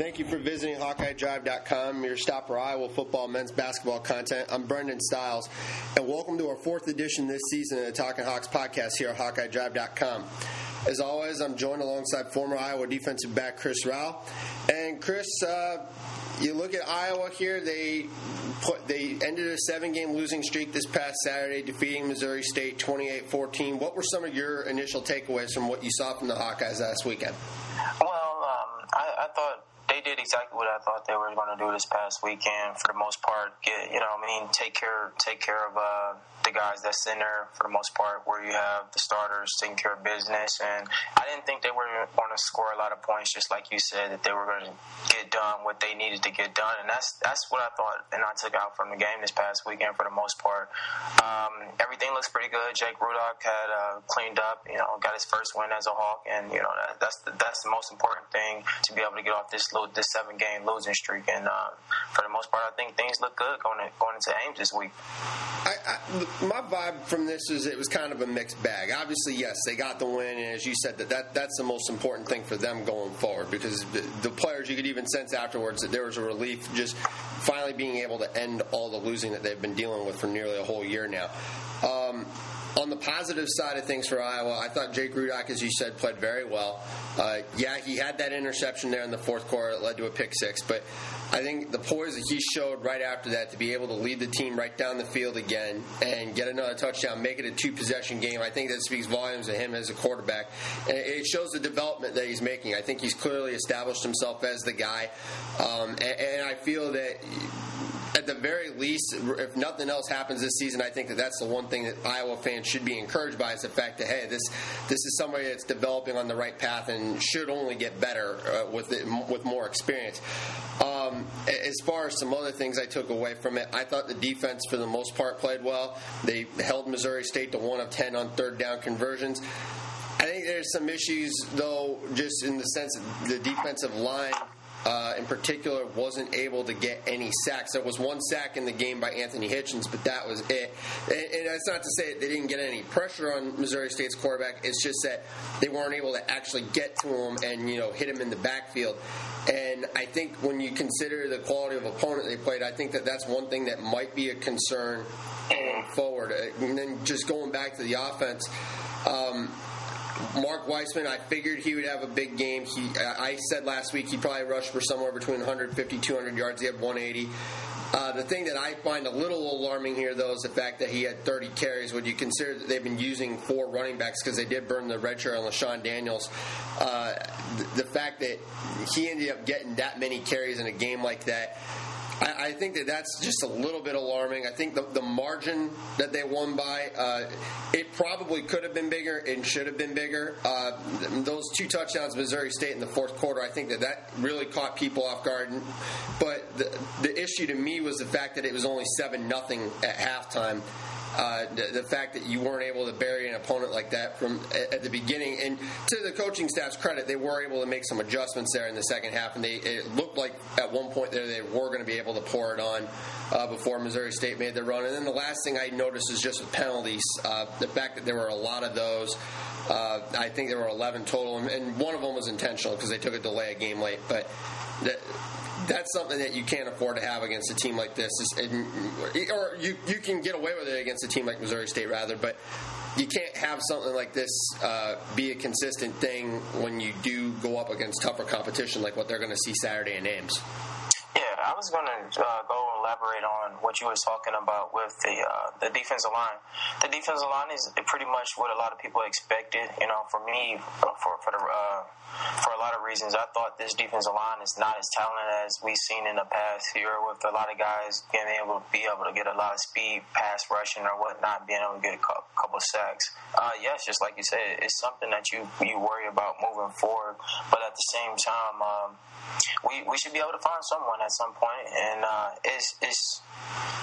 Thank you for visiting HawkeyeDrive.com, your stop for Iowa football men's basketball content. I'm Brendan Stiles, and welcome to our fourth edition this season of the Talking Hawks podcast here at HawkeyeDrive.com. As always, I'm joined alongside former Iowa defensive back Chris Rao. And Chris, you look at Iowa here, they ended a 7-game losing streak this past Saturday, defeating Missouri State 28-14. What were some of your initial takeaways from what you saw from the Hawkeyes last weekend? Well, I thought they did exactly what I thought they were going to do this past weekend. For the most part, take care of the guys that's in there for the most part, where you have the starters taking care of business. And I didn't think they were going to score a lot of points, just like you said, that they were going to get done what they needed to get done. And that's what I thought, and I took out from the game this past weekend for the most part. Everything looks pretty good. Jake Rudock had cleaned up, got his first win as a Hawk, and that's the most important thing, to be able to get off this 7-game losing streak. And for the most part, I think things look good going into Ames this week. My vibe from this is it was kind of a mixed bag. Obviously, yes, they got the win, and as you said, that's the most important thing for them going forward, because the players, you could even sense afterwards that there was a relief just finally being able to end all the losing that they've been dealing with for nearly a whole year now. On the positive side of things for Iowa, I thought Jake Rudock, as you said, played very well. He had that interception there in the fourth quarter that led to a pick six, but I think the poise that he showed right after that to be able to lead the team right down the field again and get another touchdown, make it a 2-possession game, I think that speaks volumes of him as a quarterback. And it shows the development that he's making. I think he's clearly established himself as the guy, and I feel that at the very least, if nothing else happens this season, I think that's the one thing that Iowa fans should be encouraged by, is the fact that, hey, this is somebody that's developing on the right path and should only get better with more experience. As far as some other things I took away from it, I thought the defense for the most part played well. They held Missouri State to 1 of 10 on third down conversions. I think there's some issues, though, just in the sense that the defensive line in particular wasn't able to get any sacks. There was one sack in the game by Anthony Hitchens, but that was it. And that's not to say they didn't get any pressure on Missouri State's quarterback. It's just that they weren't able to actually get to him and hit him in the backfield. And I think when you consider the quality of opponent they played, I think that's one thing that might be a concern going forward. And then just going back to the offense, Mark Weissman, I figured he would have a big game. I said last week he probably rushed for somewhere between 150, 200 yards. He had 180. The thing that I find a little alarming here, though, is the fact that he had 30 carries. When you consider that they've been using 4 running backs, because they did burn the red shirt on LaShawn Daniels, the fact that he ended up getting that many carries in a game like that, I think that's just a little bit alarming. I think the margin that they won by, it probably could have been bigger and should have been bigger. Those 2 touchdowns, Missouri State in the fourth quarter, I think that really caught people off guard. But the issue to me was the fact that it was only 7-0 at halftime. The fact that you weren't able to bury an opponent like that from at the beginning, and to the coaching staff's credit, they were able to make some adjustments there in the second half, and it looked like at one point there they were going to be able to pour it on before Missouri State made their run. And then the last thing I noticed is just with penalties, the fact that there were a lot of those. I think there were 11 total, and one of them was intentional because they took a delay a game late, but that's something that you can't afford to have against a team like this. Or you can get away with it against a team like Missouri State, rather, but you can't have something like this be a consistent thing when you do go up against tougher competition like what they're going to see Saturday in Ames. Yeah, I was going to go elaborate on what you were talking about with the defensive line. The defensive line is pretty much what a lot of people expected. For me, for a lot of reasons, I thought this defensive line is not as talented as we've seen in the past year, with a lot of guys being able to get a lot of speed, pass rushing or whatnot, being able to get a couple of sacks. Yes, just like you said, it's something that you worry about moving forward. But at the same time, we should be able to find someone at some point, and it's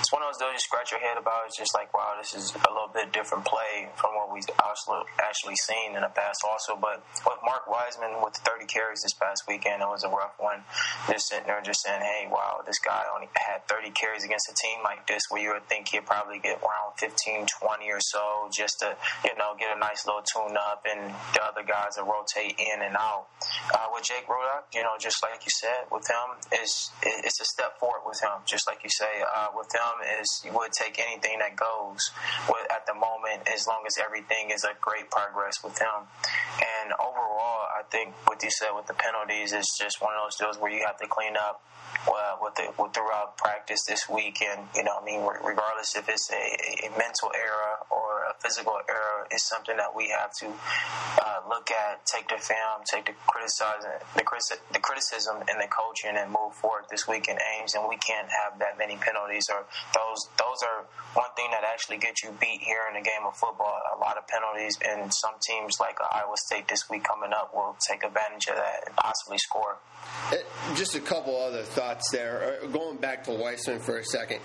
it's one of those deals you scratch your head about. It's just like, wow, this is a little bit different play from what we've actually seen in the past also. But with Mark Wiseman with 30 carries this past weekend, it was a rough one. Just sitting there just saying, hey, wow, this guy only had 30 carries against a team like this where you would think he'd probably get around 15, 20 or so just to, get a nice little tune-up, and the other guys will rotate in and out. With Jake Rudock, just like you said, with him, it's a step forward with him. Just like you say, with him, you would take anything that goes at the moment as long as everything is a great progress with him. And overall, I think what you said with the penalties is just one of those deals where you have to clean up throughout practice this week, and regardless if it's a mental error or a physical error, it's something that we have to look at, take the film, take the criticism and the coaching, and move forward this week in Ames. And we can't have that many penalties, or those are one thing that actually get you beat here in the game of football. A lot of penalties, and some teams like Iowa State this week coming up will take advantage of that and possibly score. Just a couple other thoughts there. Going back to Weissman for a second.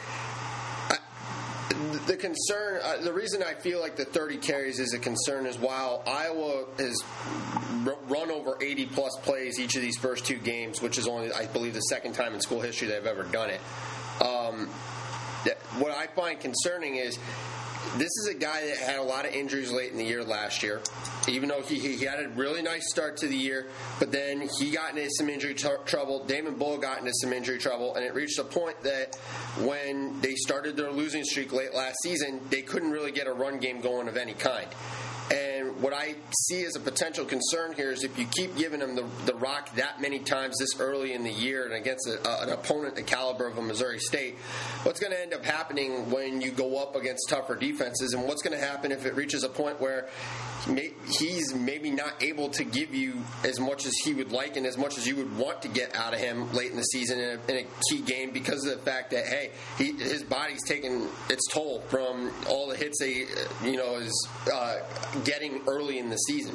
The concern, the reason I feel like the 30 carries is a concern is while Iowa has run over 80-plus plays each of these first two games, which is only, I believe, the second time in school history they've ever done it. What I find concerning is this is a guy that had a lot of injuries late in the year last year, even though he had a really nice start to the year, but then he got into some injury trouble. Damon Bull got into some injury trouble, and it reached a point that when they started their losing streak late last season, they couldn't really get a run game going of any kind. And what I see as a potential concern here is if you keep giving him the rock that many times this early in the year and against an opponent the caliber of a Missouri State, what's going to end up happening when you go up against tougher defenses, and what's going to happen if it reaches a point where he's maybe not able to give you as much as he would like and as much as you would want to get out of him late in the season in a key game because of the fact that, hey, his body's taking its toll from all the hits he is getting early in the season.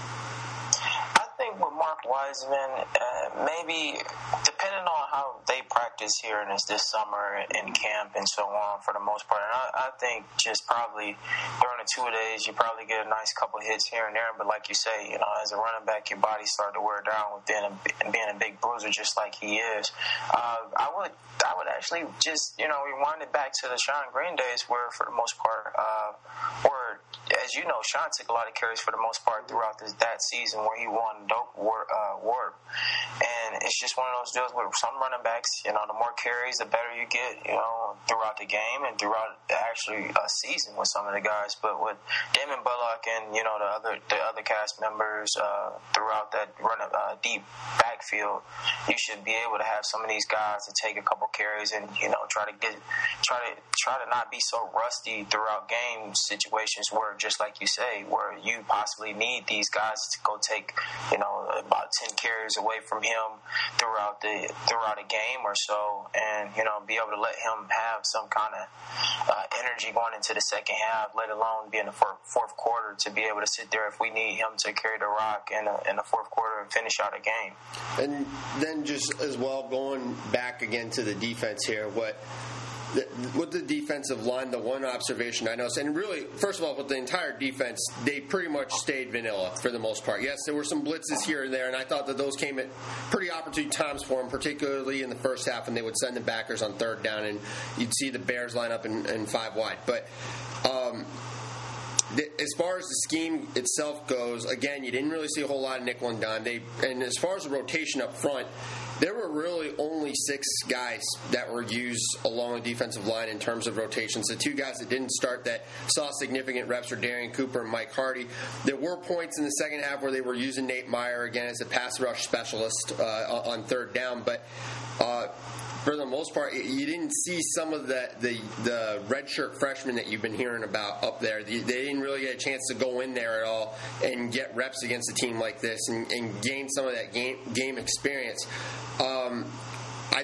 I think with Mark Wiseman, maybe depending on how they practice here in this summer in camp and so on for the most part, and I think just probably during the 2 days you probably get a nice couple hits here and there, but like you say, as a running back your body starts to wear down with being a big bruiser just like he is. I would actually just rewind it back to the Sean Green days where for the most part where, as you know, Sean took a lot of carries for the most part throughout that season where he won Doak Warp. And it's just one of those deals where some running backs, the more carries, the better you get, throughout the game and throughout actually a season with some of the guys. But with Damon Bullock and, the other cast members throughout that deep backfield, you should be able to have some of these guys to take a couple carries and, try to not be so rusty throughout game situations where, just like you say, where you possibly need these guys to go take, about 10 carries away from him throughout a game or so, and be able to let him have some kind of energy going into the second half, let alone be in the fourth quarter to be able to sit there if we need him to carry the rock in the fourth quarter and finish out a game. And then just as well, going back again to the defense here, with the defensive line, the one observation I noticed, and really, first of all, with the entire defense, they pretty much stayed vanilla for the most part. Yes, there were some blitzes here and there, and I thought that those came at pretty opportune times for them, particularly in the first half, and they would send the backers on third down, and you'd see the Bears line up in five wide. But as far as the scheme itself goes, again, you didn't really see a whole lot of nickel and dime. And as far as the rotation up front, there were really only 6 guys that were used along the defensive line in terms of rotations. The 2 guys that didn't start that saw significant reps were Darian Cooper and Mike Hardy. There were points in the second half where they were using Nate Meyer again as a pass rush specialist on third down, but for the most part, you didn't see some of the redshirt freshmen that you've been hearing about up there. They didn't really get a chance to go in there at all and get reps against a team like this and gain some of that game experience. I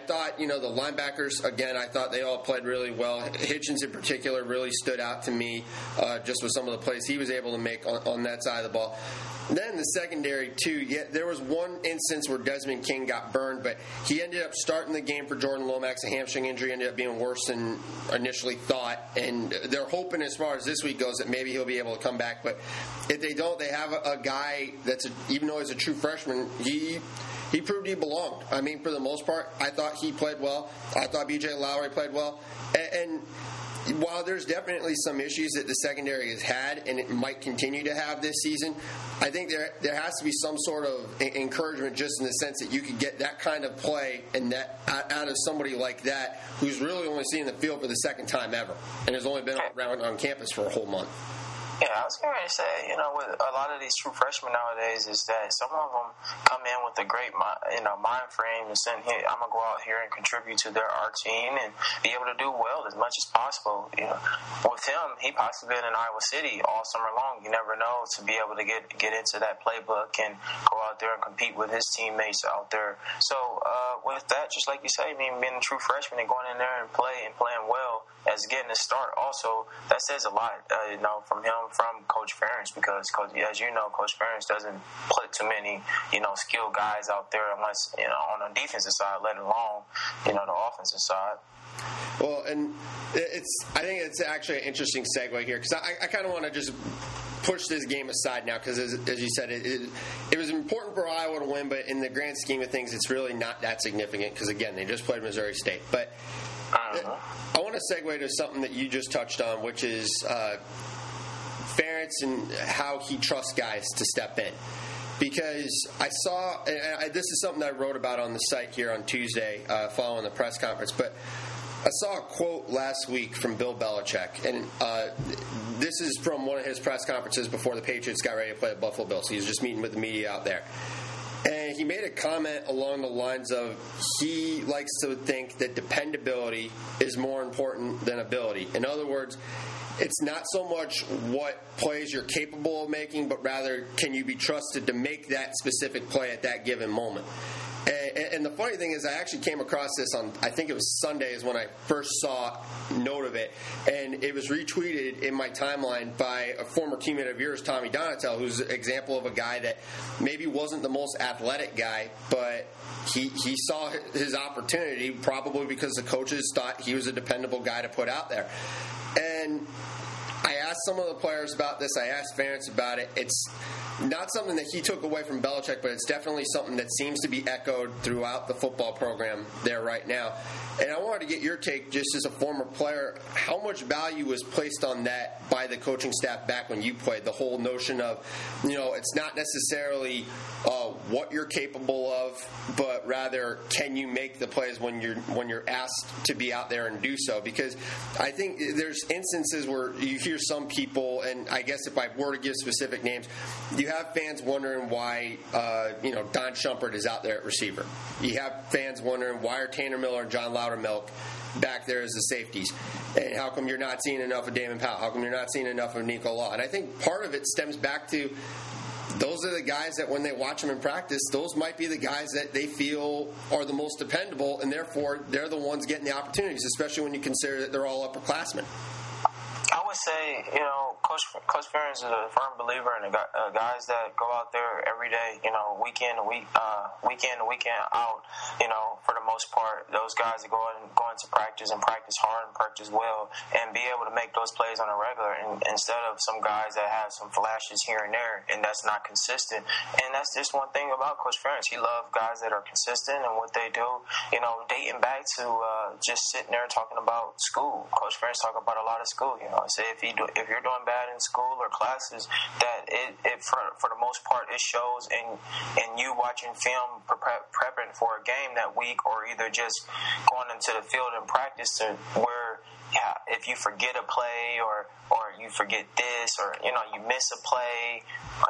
thought, the linebackers, again, I thought they all played really well. Hitchens in particular really stood out to me just with some of the plays he was able to make on that side of the ball. Then the secondary, too, there was one instance where Desmond King got burned, but he ended up starting the game for Jordan Lomax. A hamstring injury ended up being worse than initially thought, and they're hoping as far as this week goes that maybe he'll be able to come back. But if they don't, they have a guy even though he's a true freshman, he proved he belonged. I mean, for the most part, I thought he played well. I thought B.J. Lowry played well. And while there's definitely some issues that the secondary has had and it might continue to have this season, I think there has to be some sort of encouragement just in the sense that you could get that kind of play and that out of somebody like that who's really only seen the field for the second time ever and has only been around on campus for a whole month. Yeah, I was going to say, with a lot of these true freshmen nowadays is that some of them come in with a great, mind frame and saying, hey, I'm going to go out here and contribute to our team and be able to do well as much as possible. With him, he possibly been in Iowa City all summer long. You never know, to be able to get into that playbook and go out there and compete with his teammates out there. So with that, just like you say, being a true freshman and going in there and playing well as getting a start also, that says a lot, from Coach Ferentz, because as you know, Coach Ferentz doesn't put too many, skilled guys out there unless, on the defensive side, let alone, the offensive side. Well, and I think it's actually an interesting segue here because I kind of want to just push this game aside now because, as you said, it was important for Iowa to win, but in the grand scheme of things, it's really not that significant because, again, they just played Missouri State. But I want to segue to something that you just touched on, which is Ferentz and how he trusts guys to step in. Because I saw, and this is something I wrote about on the site here on Tuesday following the press conference, but I saw a quote last week from Bill Belichick, and this is from one of his press conferences before the Patriots got ready to play the Buffalo Bills. He was just meeting with the media out there. And he made a comment along the lines of he likes to think that dependability is more important than ability. In other words, it's not so much what plays you're capable of making, but rather can you be trusted to make that specific play at that given moment. And the funny thing is I actually came across this on, I think it was Sunday is when I first saw note of it, and it was retweeted in my timeline by a former teammate of yours, Tommy Donatel, who's an example of a guy that maybe wasn't the most athletic guy, but he saw his opportunity probably because the coaches thought he was a dependable guy to put out there. And I asked some of the players about this. I asked Ferentz about it. It's not something that he took away from Belichick, but it's definitely something that seems to be echoed throughout the football program there right now. And I wanted to get your take, just as a former player, how much value was placed on that by the coaching staff back when you played? The whole notion of, it's not necessarily what you're capable of, but rather can you make the plays when you're asked to be out there and do so? Because I think there's instances where you hear some people, and I guess if I were to give specific names, you have fans wondering why Don Shumpert is out there at receiver. You have fans wondering why are Tanner Miller and John Loudermilk back there as the safeties, and how come you're not seeing enough of Damon Powell? How come you're not seeing enough of Nico Law? And I think part of it stems back to those are the guys that when they watch them in practice, those might be the guys that they feel are the most dependable, and therefore they're the ones getting the opportunities, especially when you consider that they're all upperclassmen. I would say, Coach Ferentz is a firm believer in the guys that go out there every day, week in, week out, for the most part, those guys that go into practice and practice hard and practice well and be able to make those plays on a regular instead of some guys that have some flashes here and there and that's not consistent. And that's just one thing about Coach Ferentz. He loves guys that are consistent in what they do, dating back to just sitting there talking about school. Coach Ferentz talking about a lot of school, Say if you're doing bad in school or classes, that it for the most part it shows in you watching film, prepping for a game that week, or either just going into the field and practice to where if you forget a play or you forget this or you miss a play,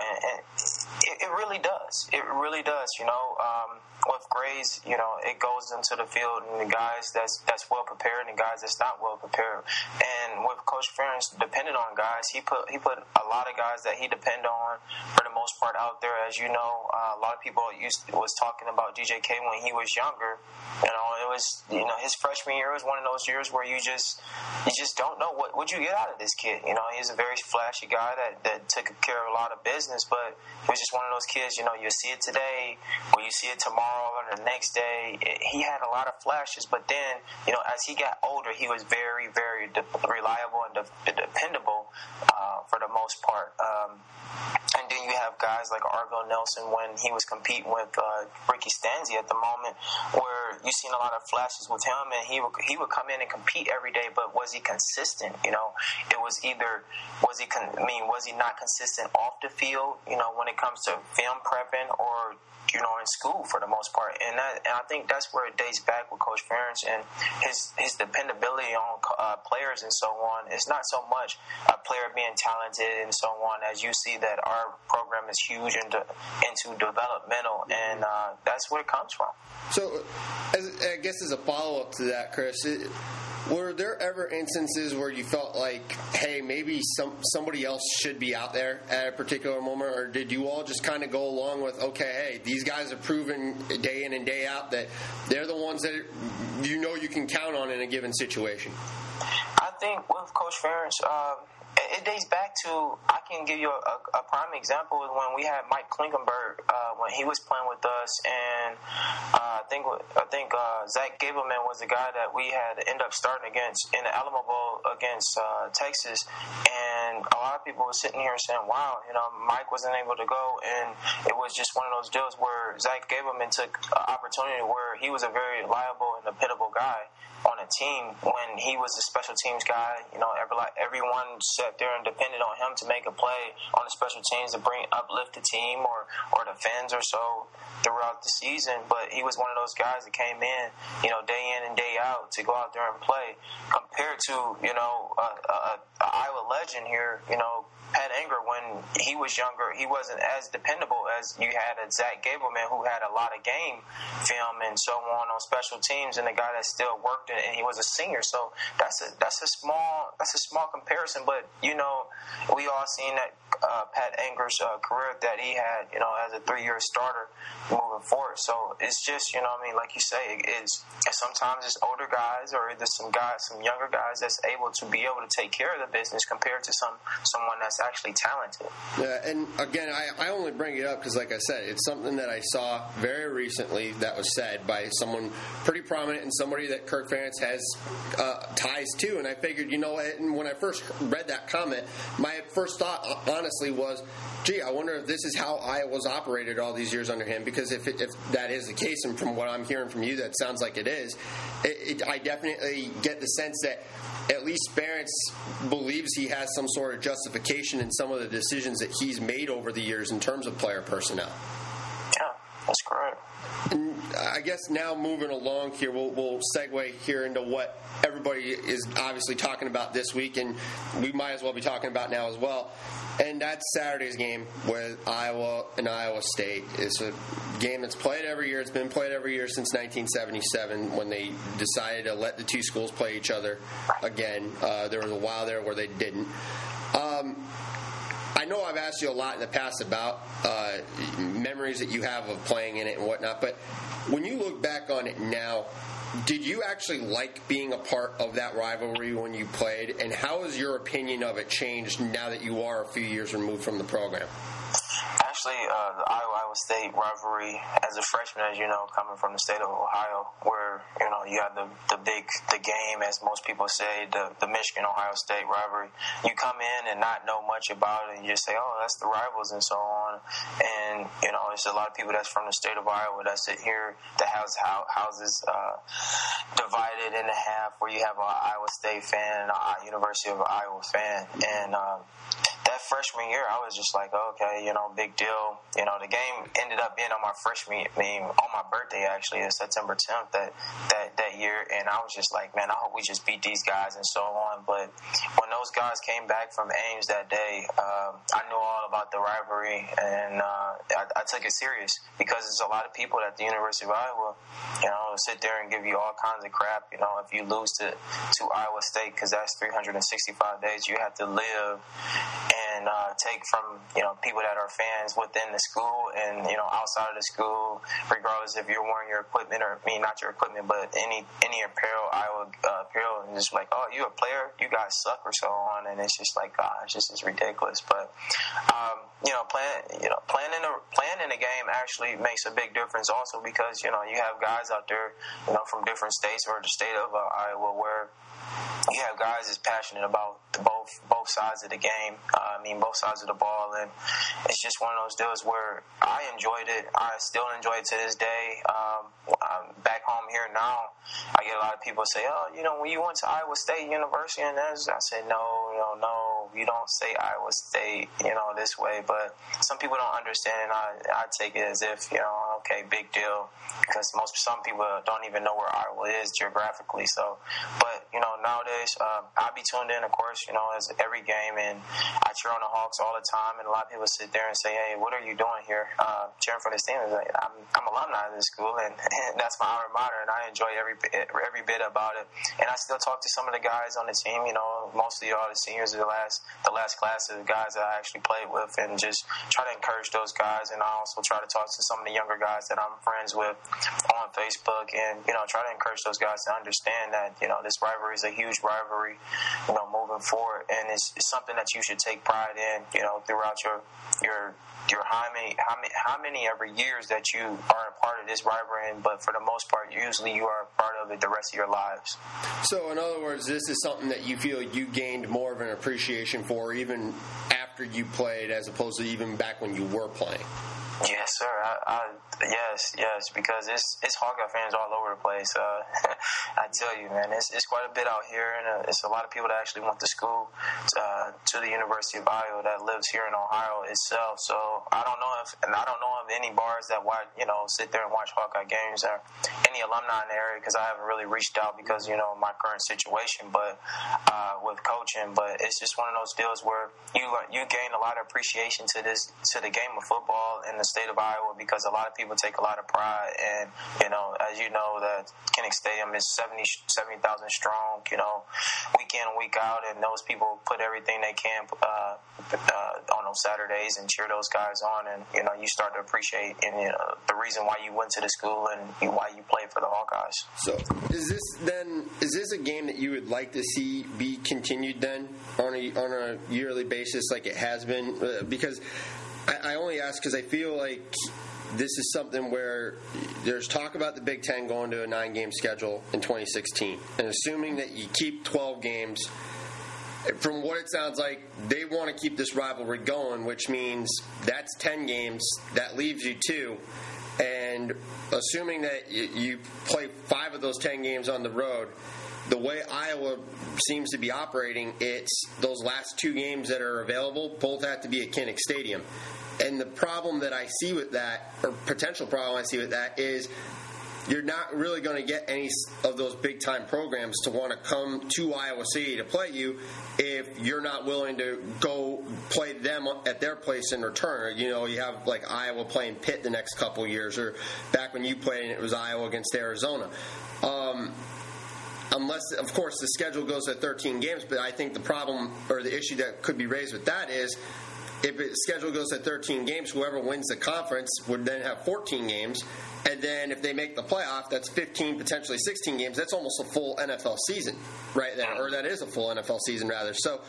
it really does. It really does. With grades, it goes into the field and the guys that's well prepared and guys that's not well prepared. And with Coach Ferentz depending on guys, he put a lot of guys that he depend on for the most part out there. As you know, a lot of people was talking about DJK when he was younger. It was, his freshman year was one of those years where you just don't know what you get out of this kid. He's a very flashy guy that took care of a lot of business, but he was just one of those kids. You see it today, or you see it tomorrow, or the next day. He had a lot of flashes, but then, as he got older, he was very, very reliable and dependable for the most part. And then you have guys like Arvell Nelson when he was competing with Ricky Stanzi at the moment, where you've seen a lot of flashes with him, and he would come in and compete every day, but was he consistent? It was either was he not consistent off the field, when it comes to film prepping, or in school for the most part, and I think that's where it dates back with Coach Ferentz and his dependability on players and so on. It's not so much a player being talented and so on, as you see that our program is huge into developmental, and that's where it comes from. So, I guess as a follow-up to that, Chris, were there ever instances where you felt like, hey, maybe somebody else should be out there at a particular moment, or did you all just kind of go along with, okay, hey, these guys have proven day in and day out that they're the ones that you can count on in a given situation? I think with Coach Ferentz, it dates back to, I can give you a prime example is when we had Mike Klinkenberg when he was playing with us, and I think Zach Gableman was the guy that we had end up starting against in the Alamo Bowl against Texas, and a lot of people were sitting here saying, wow, Mike wasn't able to go, and it was just one of those deals where Zach Gableman took an opportunity where he was a very reliable and dependable guy on a team when he was a special teams guy. Everyone sat there and depended on him to make a play on the special teams to uplift the team or the fans or so throughout the season. But he was one of those guys that came in, day in and day out to go out there and play. Compared to, a Iowa legend here, Pat Anger, when he was younger, he wasn't as dependable as you had a Zach Gableman, who had a lot of game film and so on special teams, and the guy that still worked it, and he was a senior. So that's a small comparison. But we all seen that Pat Anger's career that he had, as a 3-year starter moving forward. So it's just, like you say, it's sometimes it's older guys or there's some younger guys that's able to take care of the business compared to someone that's actually talented. Yeah, and again, I only bring it up because, like I said, it's something that I saw very recently that was said by someone pretty prominent and somebody that Kirk Ferentz has ties to, and I figured, and when I first read that comment, my first thought, honestly, was, gee, I wonder if this is how Iowa's operated all these years under him, because if that is the case, and from what I'm hearing from you, that sounds like it is, I definitely get the sense that at least Ferentz believes he has some sort of justification in some of the decisions that he's made over the years in terms of player personnel. Yeah, that's correct. And I guess now moving along here, we'll segue here into what everybody is obviously talking about this week, and we might as well be talking about now as well. And that's Saturday's game with Iowa and Iowa State. It's a game that's played every year. It's been played every year since 1977 when they decided to let the two schools play each other again. There was a while there where they didn't. I know I've asked you a lot in the past about memories that you have of playing in it and whatnot, but when you look back on it now, did you actually like being a part of that rivalry when you played, and how has your opinion of it changed now that you are a few years removed from the program? Actually, the Iowa State rivalry, as a freshman, as you know, coming from the state of Ohio, where you have the game, as most people say, the Michigan-Ohio State rivalry. You come in and not know much about it, and you just say, oh, that's the rivals and so on. And there's a lot of people that's from the state of Iowa that sit here that has houses divided in half, where you have an Iowa State fan and a University of Iowa fan, and that freshman year, I was just like, okay, big deal. The game ended up being on my on my birthday, actually, September 10th that year, and I was just like, man, I hope we just beat these guys and so on. But when those guys came back from Ames that day, I knew all about the rivalry, and I took it serious, because there's a lot of people at the University of Iowa, sit there and give you all kinds of crap, if you lose to Iowa State, because that's 365 days you have to live. And and take from people that are fans within the school and outside of the school, regardless if you're wearing your equipment or not your equipment, but any apparel, Iowa apparel, and just like, oh, you a player, you guys suck or so on, and it's just like, gosh, this is ridiculous. But playing in the game actually makes a big difference also, because you have guys out there from different states or the state of Iowa where you have guys that's passionate about both sides of the game. Both sides of the ball, and it's just one of those deals where I enjoyed it. I still enjoy it to this day. Back home here now, I get a lot of people say, "Oh, when you went to Iowa State University," and I said, "No, you don't say Iowa State, this way." But some people don't understand, and I take it as if, okay, big deal, because some people don't even know where Iowa is geographically. So, but nowadays, I be tuned in, of course, as every game, and I cheer on the Hawks all the time. And a lot of people sit there and say, "Hey, what are you doing here, cheering for this team?" Like, I'm alumni of this school, and that's my alma mater, and I enjoy every bit about it. And I still talk to some of the guys on the team. Mostly all the seniors of the last class of the guys that I actually played with, and just try to encourage those guys. And I also try to talk to some of the younger guys that I'm friends with on Facebook, and try to encourage those guys to understand that this rivalry is a huge rivalry, moving forward, and it's something that you should take pride in, throughout your how many every years that you are a part of this rivalry, but for the most part, usually you are a part of it the rest of your lives. So, in other words, this is something that you feel you gained more of an appreciation for even after you played, as opposed to even back when you were playing. Yes, sir. Yes, because it's Hawkeye fans all over the place. I tell you, man, it's quite a bit out here, and it's a lot of people that actually went to school to the University of Iowa that lives here in Ohio itself. So I don't know of any bars that sit there and watch Hawkeye games, or any alumni in the area, because I haven't really reached out because my current situation, but with coaching. But it's just one of those deals where you gain a lot of appreciation to the game of football in the state of Iowa, because a lot of people take a lot of pride, and as you know, that Kinnick Stadium is 70,000 strong, week in and week out, and those people put everything they can on those Saturdays and cheer those guys on, and you start to appreciate the reason why you went to the school and why you played for the Hawkeyes. So is this a game that you would like to see be continued then on a yearly basis like it has been? Because I only ask because I feel like this is something where there's talk about the Big Ten going to a 9-game schedule in 2016. And assuming that you keep 12 games, from what it sounds like, they want to keep this rivalry going, which means that's 10 games. That leaves you 2. And assuming that you play 5 of those 10 games on the road, the way Iowa seems to be operating, it's those last 2 games that are available both have to be at Kinnick Stadium. And the problem that I see with that, or potential problem I see with that, is you're not really going to get any of those big-time programs to want to come to Iowa City to play you if you're not willing to go play them at their place in return. You have like Iowa playing Pitt the next couple of years, or back when you played and it was Iowa against Arizona. Unless, of course, the schedule goes to 13 games, but I think the problem or the issue that could be raised with that is if the schedule goes to 13 games, whoever wins the conference would then have 14 games. And then if they make the playoff, that's 15, potentially 16 games. That's almost a full NFL season right there. Or that is a full NFL season, rather. So,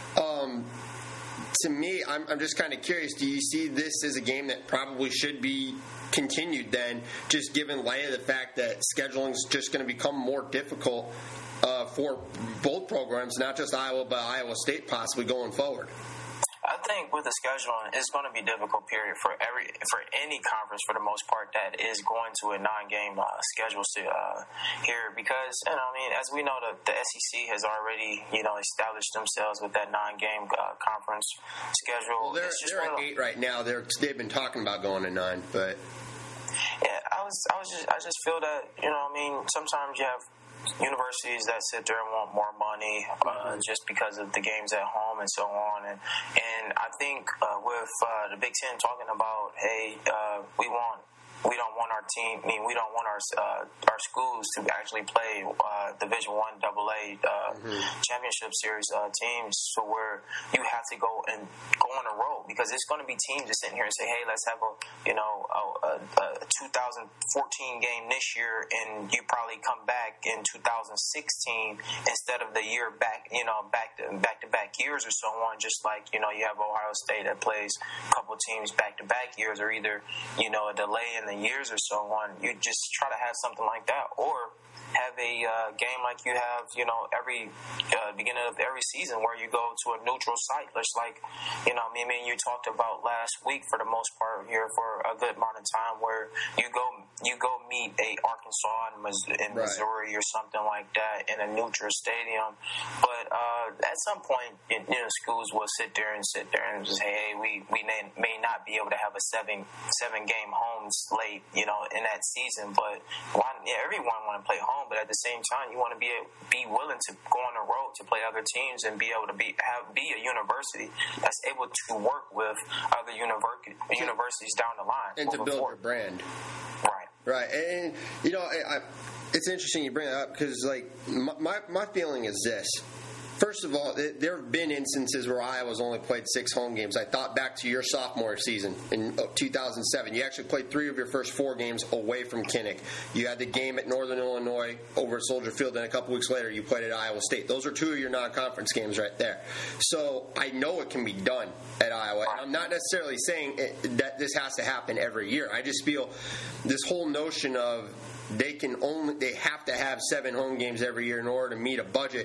to me, I'm just kind of curious. Do you see this as a game that probably should be continued then, just given light of the fact that scheduling is just going to become more difficult for both programs, not just Iowa, but Iowa State possibly going forward? I think with the scheduling, it's going to be difficult, period, for any conference for the most part that is going to a 9-game schedule here, because as we know, the SEC has already established themselves with that 9-game conference schedule. Well, they're at 8 right now. They've been talking about going to 9, but yeah, I just feel that sometimes you have universities that sit there and want more money just because of the games at home and so on, and I think with the Big Ten talking about, hey, we want we don't want our team. I mean, we don't want our schools to actually play Division I AA championship series teams. So where you have to go on a road, because it's going to be teams just sitting here and say, hey, let's have a 2014 game this year, and you probably come back in 2016 instead of the year back to back years or so on. Just like you have Ohio State that plays a couple teams back to back years, or either a delay in the years or so on. You just try to have something like that, or have a game like you have, every beginning of every season, where you go to a neutral site. Just like, me and you talked about last week, for the most part here for a good amount of time, where you go meet a Arkansas in Missouri or something like that in a neutral stadium. But at some point, schools will sit there and say, hey, we may not be able to have a seven game home slate, in that season, but everyone want to play home. But at the same time, you want to be willing to go on the road to play other teams and be able to be a university that's able to work with other universities down the line and to build your brand. Right, and it's interesting you bring that up, because my feeling is this. First of all, there have been instances where Iowa's only played 6 home games. I thought back to your sophomore season in 2007. You actually played 3 of your first 4 games away from Kinnick. You had the game at Northern Illinois over at Soldier Field, and a couple weeks later you played at Iowa State. Those are 2 of your non-conference games right there. So I know it can be done at Iowa. And I'm not necessarily saying that this has to happen every year. I just feel this whole notion of they have to have 7 home games every year in order to meet a budget.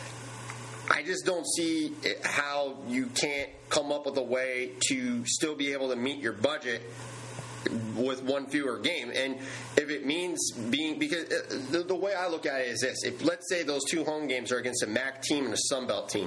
I just don't see how you can't come up with a way to still be able to meet your budget with 1 fewer game. And if it means because the way I look at it is this: if, let's say, those 2 home games are against a MAC team and a Sun Belt team,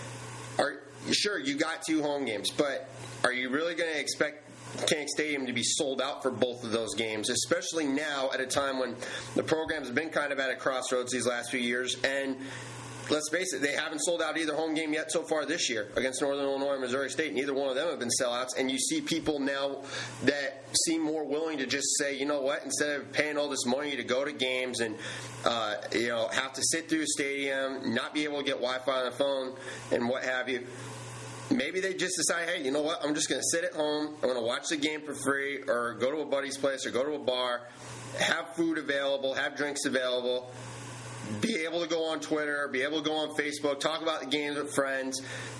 sure, you got 2 home games, but are you really going to expect Kinnick Stadium to be sold out for both of those games, especially now at a time when the program's been kind of at a crossroads these last few years? And let's face it, they haven't sold out either home game yet so far this year against Northern Illinois and Missouri State. Neither one of them have been sellouts. And you see people now that seem more willing to just say, you know what, instead of paying all this money to go to games and have to sit through a stadium, not be able to get Wi-Fi on the phone and what have you, maybe they just decide, hey, you know what, I'm just going to sit at home, I'm going to watch the game for free, or go to a buddy's place or go to a bar, have food available, have drinks available, be able to go on Twitter, be able to go on Facebook, talk about the games with friends.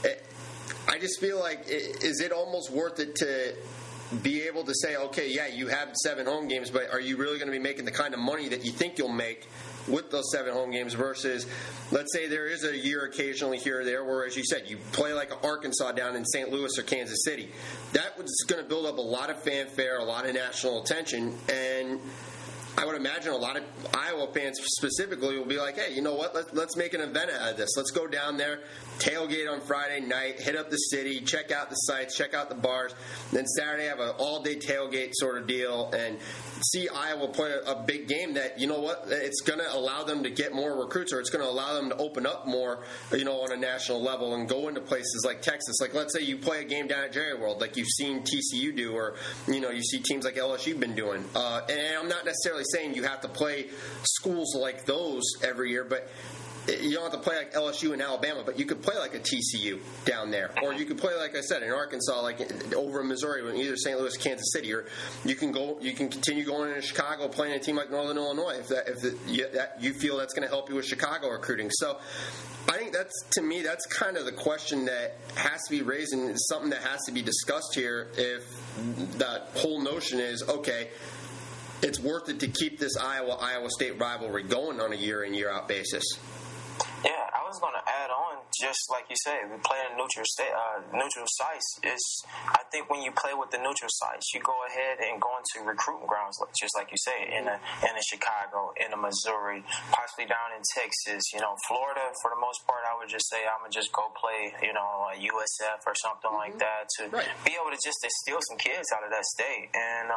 I just feel like, is it almost worth it to be able to say, okay, yeah, you have 7 home games, but are you really going to be making the kind of money that you think you'll make with those 7 home games versus, let's say there is a year occasionally here or there where, as you said, you play like Arkansas down in St. Louis or Kansas City. That was going to build up a lot of fanfare, a lot of national attention, and I would imagine a lot of Iowa fans specifically will be like, hey, you know what, let's make an event out of this. Let's go down there, tailgate on Friday night, hit up the city, check out the sites, check out the bars, then Saturday have an all-day tailgate sort of deal, and see Iowa play a big game that, you know what, it's going to allow them to get more recruits, or it's going to allow them to open up more, on a national level and go into places like Texas. Like, let's say you play a game down at Jerry World like you've seen TCU do, or, you see teams like LSU been doing. And I'm not necessarily saying you have to play schools like those every year, but you don't have to play like LSU in Alabama, but you could play like a TCU down there, or you could play, like I said, in Arkansas, like over in Missouri, in either St. Louis, Kansas City, or you can continue going into Chicago playing a team like Northern Illinois if you feel that's going to help you with Chicago recruiting. So I think that's kind of the question that has to be raised, and it's something that has to be discussed here. If that whole notion is, okay, it's worth it to keep this Iowa State rivalry going on a year in, year out basis. Yeah, I was going to add on, just like you said, we play in neutral sites. I think when you play with the neutral sites, you go ahead and go into recruiting grounds, just like you say, in a Chicago, in a Missouri, possibly down in Texas. Florida, for the most part, I would just say I'm gonna just go play, a USF or something like that to be able to just steal some kids out of that state. And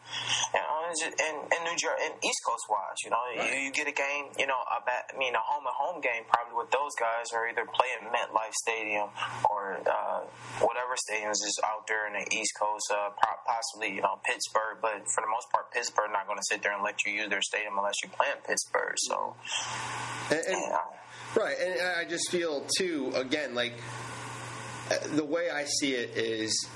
in New Jersey, and East Coast wise, you get a game, a home game probably with those guys, or either play at MetLife Stadium or or whatever stadiums is out there in the East Coast, possibly Pittsburgh. But for the most part, Pittsburgh not going to sit there and let you use their stadium unless you play in Pittsburgh. So, right, and I just feel too, again, like the way I see it is,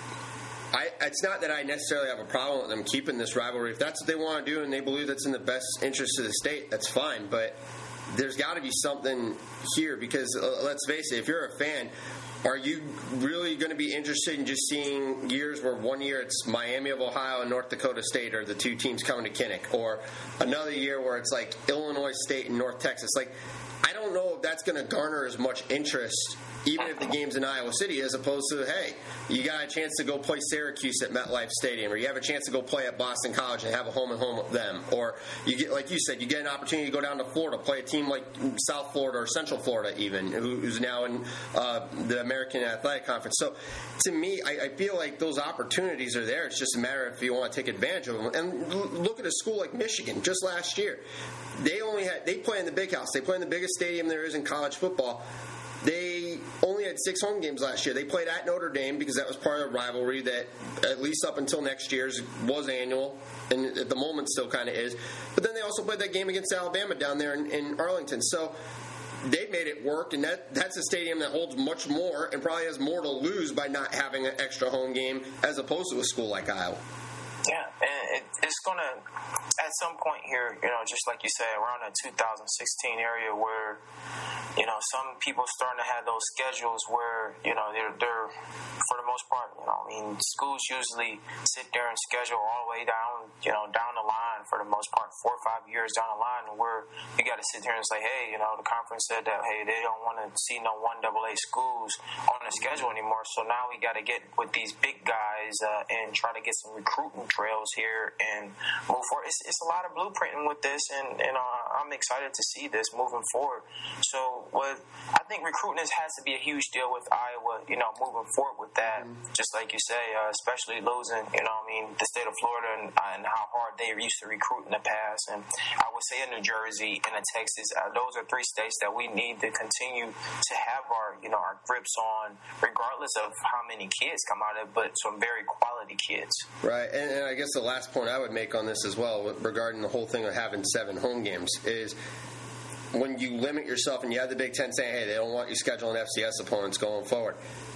it's not that I necessarily have a problem with them keeping this rivalry. If that's what they want to do and they believe that's in the best interest of the state, that's fine. But there's got to be something here because, let's face it, if you're a fan, are you really going to be interested in just seeing years where one year it's Miami of Ohio and North Dakota State are the two teams coming to Kinnick, or another year where it's like Illinois State and North Texas? Like, I don't know if that's going to garner as much interest, even if the game's in Iowa City, as opposed to, hey, you got a chance to go play Syracuse at MetLife Stadium, or you have a chance to go play at Boston College and have a home-and-home with them, or you get, like you said, you get an opportunity to go down to Florida, play a team like South Florida or Central Florida even, who's now in the American Athletic Conference. So, to me, I feel like those opportunities are there. It's just a matter of if you want to take advantage of them. And look at a school like Michigan. Just last year, they play in the Big House. They play in the biggest stadium there is in college football. They only had 6 home games last year. They played at Notre Dame because that was part of the rivalry that, at least up until next year's, was annual, and at the moment still kind of is. But then they also played that game against Alabama down there in Arlington. So they made it work, and that's a stadium that holds much more and probably has more to lose by not having an extra home game as opposed to a school like Iowa. Yeah, and it's going to, at some point here, just like you said, around the 2016 area where, some people starting to have those schedules where, they're for the most part, schools usually sit there and schedule all the way down, down the line for the most part, 4 or 5 years down the line, where you got to sit here and say, hey, the conference said that, hey, they don't want to see no 1AA schools on the schedule anymore, so now we got to get with these big guys and try to get some recruiting trails here and move forward. It's a lot of blueprinting with this, and I'm excited to see this moving forward. So I think recruiting has to be a huge deal with Iowa, moving forward with that. Just like you say, especially losing, the state of Florida and how hard they used to recruit in the past. And I would say in New Jersey and in Texas, those are 3 states that we need to continue to have our grips on, regardless of how many kids come out of it, but some very quality kids. Right, and I guess the last point I would make on this as well, regarding the whole thing of having 7 home games, is when you limit yourself and you have the Big Ten saying, hey, they don't want you scheduling FCS opponents going forward,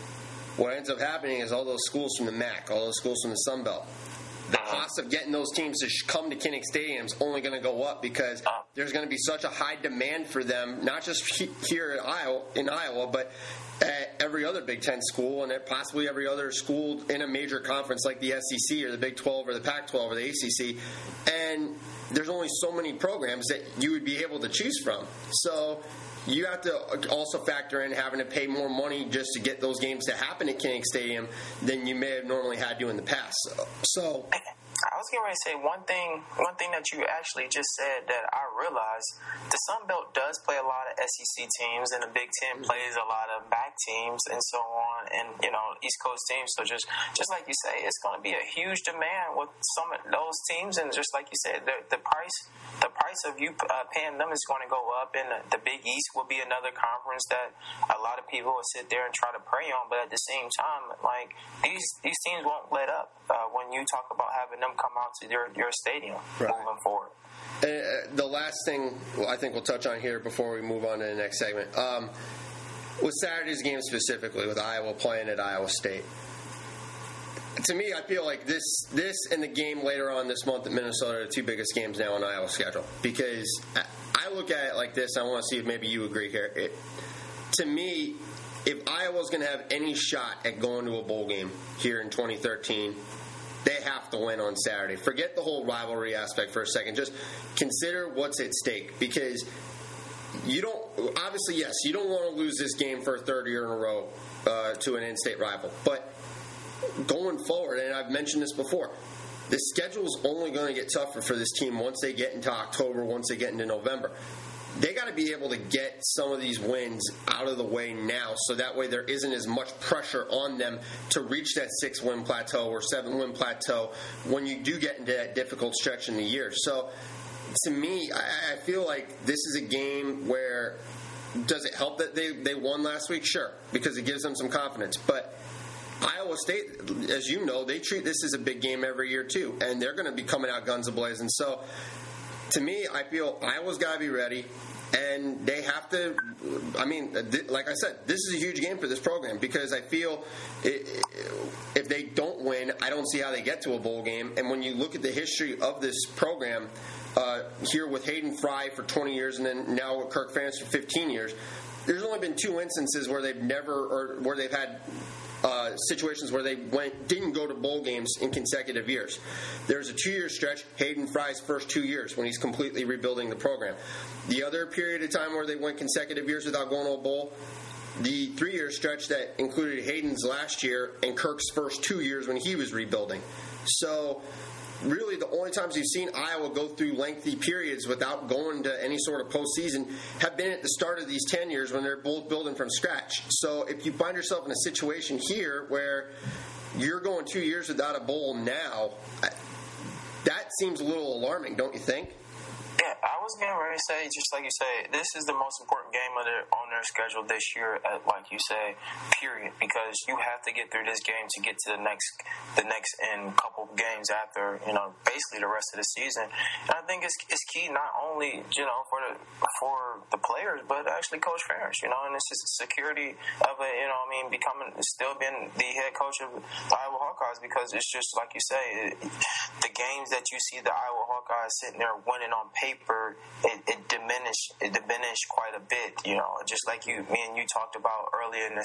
what ends up happening is all those schools from the MAC, all those schools from the Sun Belt, the cost of getting those teams to come to Kinnick Stadium is only going to go up because there's going to be such a high demand for them, not just here in Iowa, but at every other Big Ten school and at possibly every other school in a major conference like the SEC or the Big 12 or the Pac-12 or the ACC. And there's only so many programs that you would be able to choose from. So you have to also factor in having to pay more money just to get those games to happen at Kinnick Stadium than you may have normally had to in the past. So I was getting ready to say one thing that you actually just said that I realized: the Sun Belt does play a lot of SEC teams, and the Big Ten plays a lot of MAC teams, and so on, and East Coast teams. So just like you say, it's going to be a huge demand with some of those teams, and just like you said, the price of you paying them is going to go up, and the Big East will be another conference that a lot of people will sit there and try to prey on. But at the same time, like these teams won't let up when you talk about having them come out to your stadium moving forward. The last thing I think we'll touch on here before we move on to the next segment, with Saturday's game specifically, with Iowa playing at Iowa State. To me, I feel like this and the game later on this month at Minnesota are the 2 biggest games now on Iowa's schedule. Because I look at it like this, I want to see if maybe you agree here. To me, if Iowa's going to have any shot at going to a bowl game here in 2013, they have to win on Saturday. Forget the whole rivalry aspect for a second. Just consider what's at stake, because you don't want to lose this game for a 3rd year in a row to an in-state rival. But going forward, and I've mentioned this before, the schedule's only going to get tougher for this team once they get into October, once they get into November. They got to be able to get some of these wins out of the way now, so that way there isn't as much pressure on them to reach that 6-win plateau or 7-win plateau when you do get into that difficult stretch in the year. So, to me, I feel like this is a game where does it help that they won last week? Sure, because it gives them some confidence. But Iowa State, as you know, they treat this as a big game every year too, and they're going to be coming out guns a-blazing. So, to me, I feel Iowa's got to be ready, and they have to. I mean, like I said, this is a huge game for this program because I feel if they don't win, I don't see how they get to a bowl game. And when you look at the history of this program, here with Hayden Fry for 20 years, and then now with Kirk Ferentz for 15 years, there's only been 2 instances where they've had situations where they didn't go to bowl games in consecutive years. There's a 2-year stretch, Hayden Fry's first 2 years when he's completely rebuilding the program. The other period of time where they went consecutive years without going to a bowl, the 3-year stretch that included Hayden's last year and Kirk's first 2 years when he was rebuilding. So really the only times you've seen Iowa go through lengthy periods without going to any sort of postseason have been at the start of these 10 years when they're both building from scratch. So if you find yourself in a situation here where you're going 2 years without a bowl now, that seems a little alarming, don't you think? Yeah, I was getting ready to say, just like you say, this is the most important game on their schedule this year, like you say, period. Because you have to get through this game to get to the next and couple games after, basically the rest of the season. And I think it's key not only, for the players, but actually Coach Ferentz, and it's just the security of it, still being the head coach of Iowa Hawkeyes, because it's just like you say, the games that you see the Iowa Hawkeyes sitting there winning on paper, it diminished quite a bit, just like me and you talked about earlier in the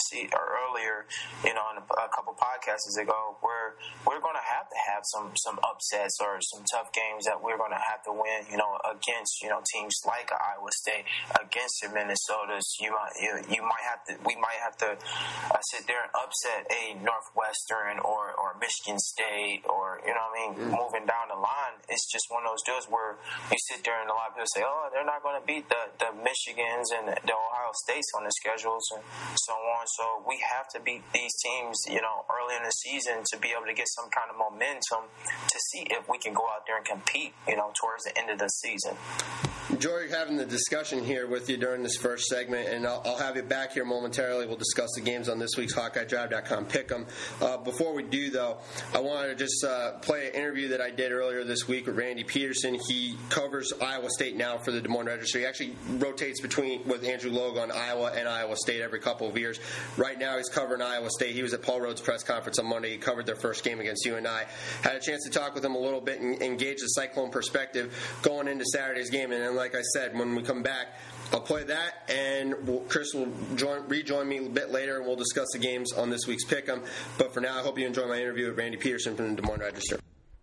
in a couple podcasts ago, where we're going to have some upsets or some tough games that we're going to have to win, against teams like Iowa State, against the Minnesotas. We might have to sit there and upset a Northwestern or Michigan State, or moving down the line. It's just one of those deals where you sit there and a lot of people say, oh, they're not going to beat the Michigans and the Ohio States on the schedules and so on. So we have to beat these teams, early in the season to be able to get some kind of momentum to see if we can go out there and compete, towards the end of the season. Enjoy having the discussion here with you during this first segment, and I'll have you back here momentarily. We'll discuss the games on this week's HawkeyeDrive.com Pick'em. Before we do, though, I wanted to just play an interview that I did earlier this week with Randy Peterson. He covers Iowa State now for the Des Moines Register. He actually rotates with Andrew Logue on Iowa and Iowa State every couple of years. Right now he's covering Iowa State. He was at Paul Rhodes' press conference on Monday. He covered their first game against UNI. Had a chance to talk with him a little bit and engage the Cyclone perspective going into Saturday's game. And then, like I said, when we come back, I'll play that, and Chris will rejoin me a bit later, and we'll discuss the games on this week's Pick'em. But for now, I hope you enjoy my interview with Randy Peterson from the Des Moines Register.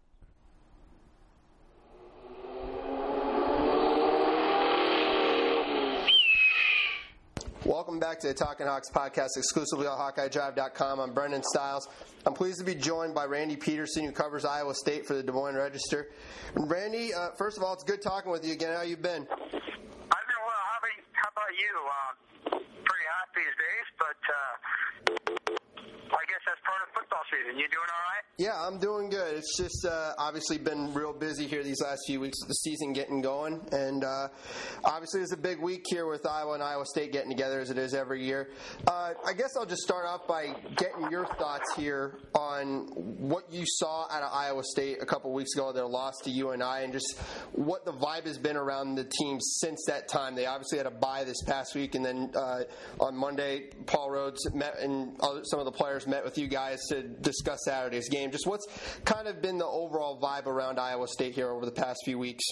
Welcome back to the Talking Hawks podcast, exclusively on HawkeyeDrive.com. I'm Brendan Stiles. I'm pleased to be joined by Randy Peterson, who covers Iowa State for the Des Moines Register. And Randy, first of all, it's good talking with you again. How you been? I've been well. How about you? Pretty hot these days, but I guess that's part of football season. You doing all right? Yeah, I'm doing good. It's just obviously been real busy here these last few weeks with the season getting going. And obviously it's a big week here with Iowa and Iowa State getting together as it is every year. I guess I'll just start off by getting your thoughts here on what you saw out of Iowa State a couple weeks ago, their loss to UNI, and just what the vibe has been around the team since that time. They obviously had a bye this past week, and then on Monday, Paul Rhodes met and some of the players met with you guys to discuss Saturday's game. Just what's kind of been the overall vibe around Iowa State here over the past few weeks?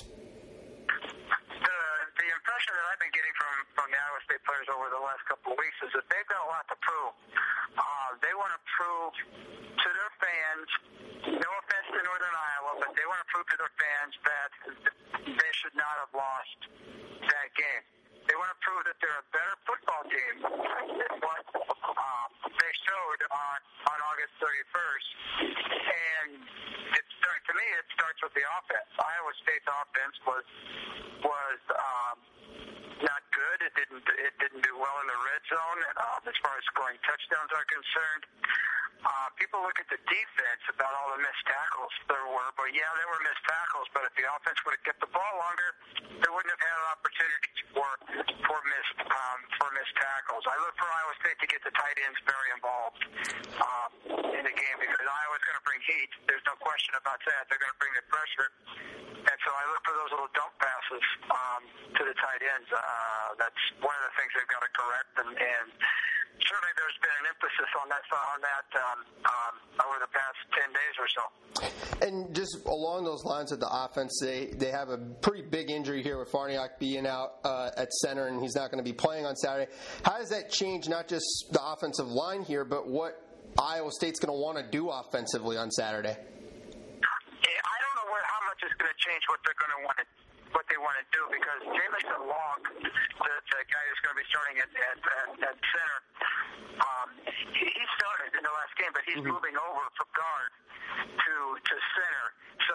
The impression that I've been getting from the Iowa State players over the last couple of weeks is that they've got a lot to prove. They want to prove to their fans, no offense to Northern Iowa, but they want to prove to their fans that they should not have lost that game. They want to prove that they're a better football team than what they showed on August 31st. And to me, it starts with the offense. Iowa State's offense was not good. It didn't do well in the red zone as far as scoring touchdowns are concerned. People look at the defense about all the missed tackles there were, but yeah, there were missed tackles. But if the offense would have kept the ball longer, they wouldn't have had an opportunity for missed tackles. I look for Iowa State to get the tight ends very involved in the game because Iowa's going to bring heat. There's no question about that. They're going to bring the pressure, and so I look for those little dump passes to the tight ends. That's one of the things they've got to correct, and certainly there's been an emphasis on that over the past 10 days or so. And just along those lines of the offense, they have a pretty big injury here with Farniok being out at center, and he's not going to be playing on Saturday. How does that change not just the offensive line here, but what Iowa State's going to want to do offensively on Saturday? I don't know how much it's going to change what they're going to want to do because Jamison Long, the guy who's going to be starting at center, he started in the last game, but he's moving over from guard to center. So,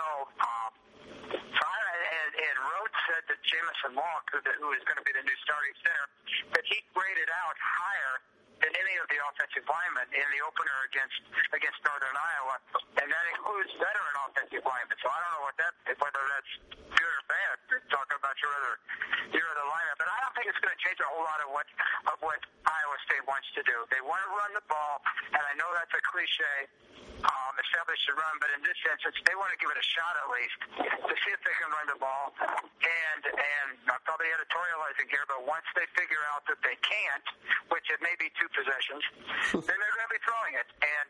and Rhodes said that Jamison Long, who is going to be the new starting center, that he graded out higher than any of the offensive linemen in the opener against Northern Iowa, and that includes veteran offensive linemen. So I don't know whether that's good or bad. You're talking about your other lineup, but I don't think it's going to change a whole lot of what Iowa State wants to do. They want to run the ball, and I know that's a cliche, establish the run, but in this instance, they want to give it a shot at least to see if they can run the ball. And I'm probably editorializing here, but once they figure out that they can't, which it may be two possessions, then they're going to be throwing it. And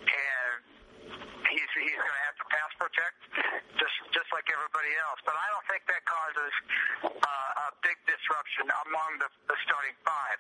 he's going to have to pass protect just like everybody else. But I don't think that causes a big disruption among the starting five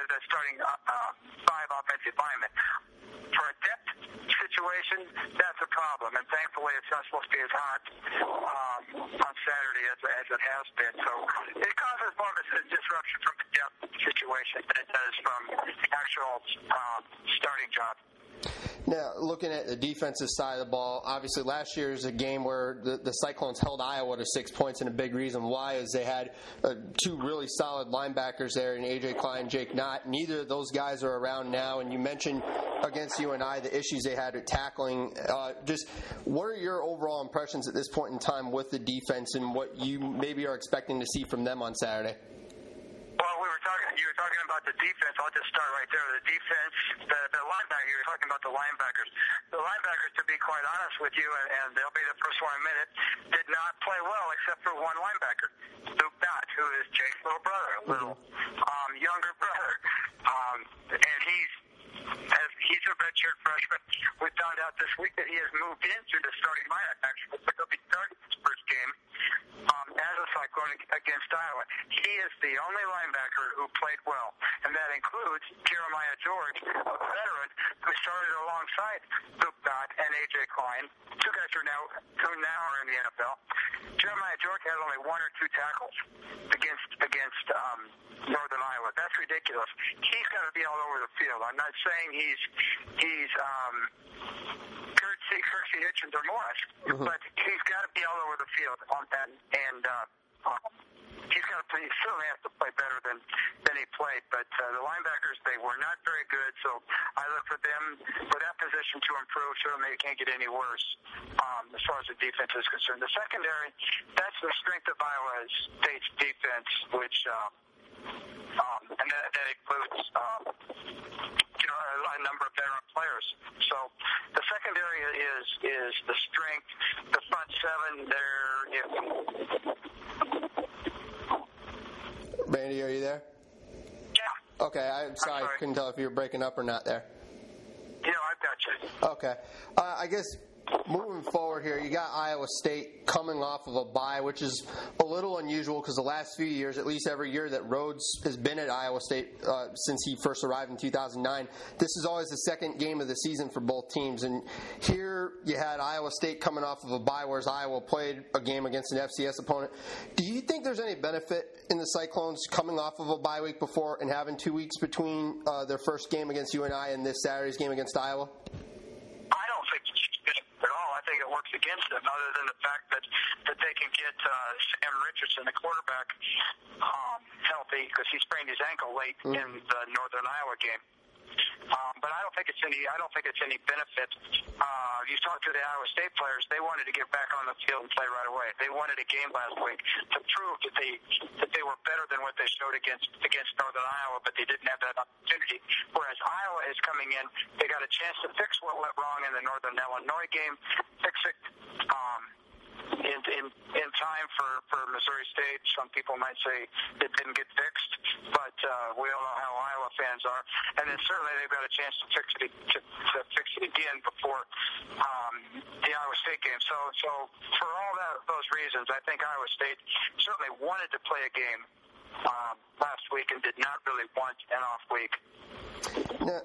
offensive linemen. For a depth situation, that's a problem, and thankfully it's not supposed to be as hot on Saturday as it has been. So it causes more of a disruption from the depth situation than it does from actual starting job. Now, looking at the defensive side of the ball, obviously last year was a game where the Cyclones held Iowa to 6 points, and a big reason why is they had two really solid linebackers there in A.J. Klein, Jake Knott. Neither of those guys are around now, and you mentioned against UNI the issues they had with tackling. Just what are your overall impressions at this point in time with the defense and what you maybe are expecting to see from them on Saturday? Well, you were talking about the defense. I'll just start right there. The defense, the linebacker, you were talking about the linebackers. The linebackers, to be quite honest with you, and they'll be the first one in a minute, did not play well except for one linebacker, Luke Knott, who is Jake's little brother, younger brother. And he's a redshirt freshman. We found out this week that he has moved into the starting lineup, actually. So he'll be starting his first game as a Cyclone against Iowa. He is the only linebacker who played well, and that includes Jeremiah George, a veteran who started alongside Luke Knott and A.J. Klein, two guys who now are in the NFL. Jeremiah George had only one or two tackles against Northern Iowa. That's ridiculous. He's got to be all over the field. I'm not saying he's Kirksey Hitchens or Morris, but he's got to be all over the field on that, and he's got to play. He certainly has to play better than he played. But the linebackers, they were not very good, so I look for them for that position to improve. Certainly, it can't get any worse as far as the defense is concerned. The secondary, that's the strength of Iowa State's defense, which and that includes a number of veteran players. So the secondary is the strength. The front seven, Randy, are you there? Yeah. Okay, I'm sorry. I couldn't tell if you were breaking up or not there. I've got you. Okay. I guess moving forward here, you got Iowa State coming off of a bye, which is a little unusual because the last few years, at least every year that Rhodes has been at Iowa State since he first arrived in 2009, this is always the second game of the season for both teams. And here you had Iowa State coming off of a bye, whereas Iowa played a game against an FCS opponent. Do you think there's any benefit in the Cyclones coming off of a bye week before and having 2 weeks between their first game against UNI and this Saturday's game against Iowa? I don't think it's good at all. I think it works against them, other than the fact that they can get Sam Richardson, the quarterback, healthy, because he sprained his ankle late in the Northern Iowa game. But I don't think it's any benefit. You talk to the Iowa State players; they wanted to get back on the field and play right away. They wanted a game last week to prove that they were better than what they showed against Northern Iowa, but they didn't have that opportunity. Whereas Iowa is coming in; they got a chance to fix what went wrong in the Northern Illinois game, fix it. In time for Missouri State. Some people might say it didn't get fixed, but we all know how Iowa fans are. And then certainly they've got a chance to fix it again before the Iowa State game. So for all those reasons, I think Iowa State certainly wanted to play a game last week and did not really want an off week. Now,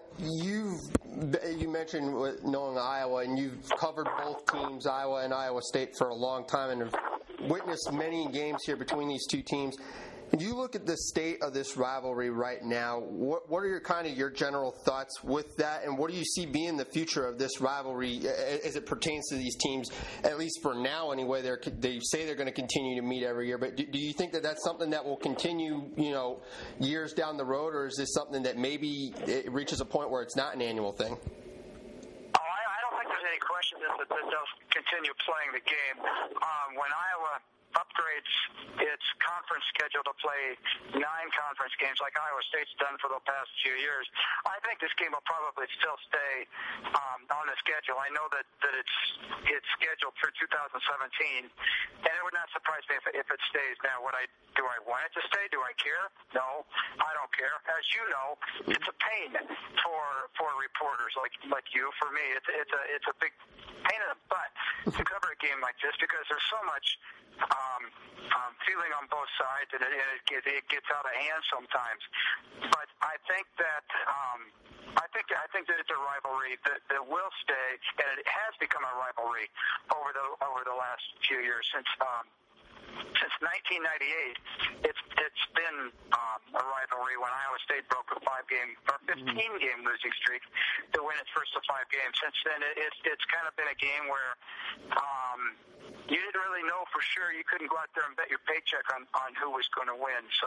you mentioned knowing Iowa, and you've covered both teams, Iowa and Iowa State, for a long time, and have witnessed many games here between these two teams. When you look at the state of this rivalry right now, what are your general thoughts with that, and what do you see being the future of this rivalry as it pertains to these teams? At least for now, anyway, they say they're going to continue to meet every year. But do you think that that's something that will continue, years down the road, or is this something that maybe it reaches a point where it's not an annual thing? I don't think there's any question that they'll continue playing the game. When Iowa upgrades its conference schedule to play 9 conference games like Iowa State's done for the past few years, I think this game will probably still stay on the schedule. I know that it's scheduled through 2017, and it would not surprise me if it stays. Now, do I want it to stay? Do I care? No, I don't care. As you know, it's a pain for reporters like you. For me, it's a big pain in the butt to cover a game like this, because there's so much feeling on both sides, and it gets out of hand sometimes. But I think that it's a rivalry that will stay, and it has become a rivalry over the last few years. Since 1998, it's been a rivalry. When Iowa State broke a 15-game losing streak to win its first of 5 games. Since then, it's kind of been a game where you didn't really know for sure. You couldn't go out there and bet your paycheck on who was going to win. So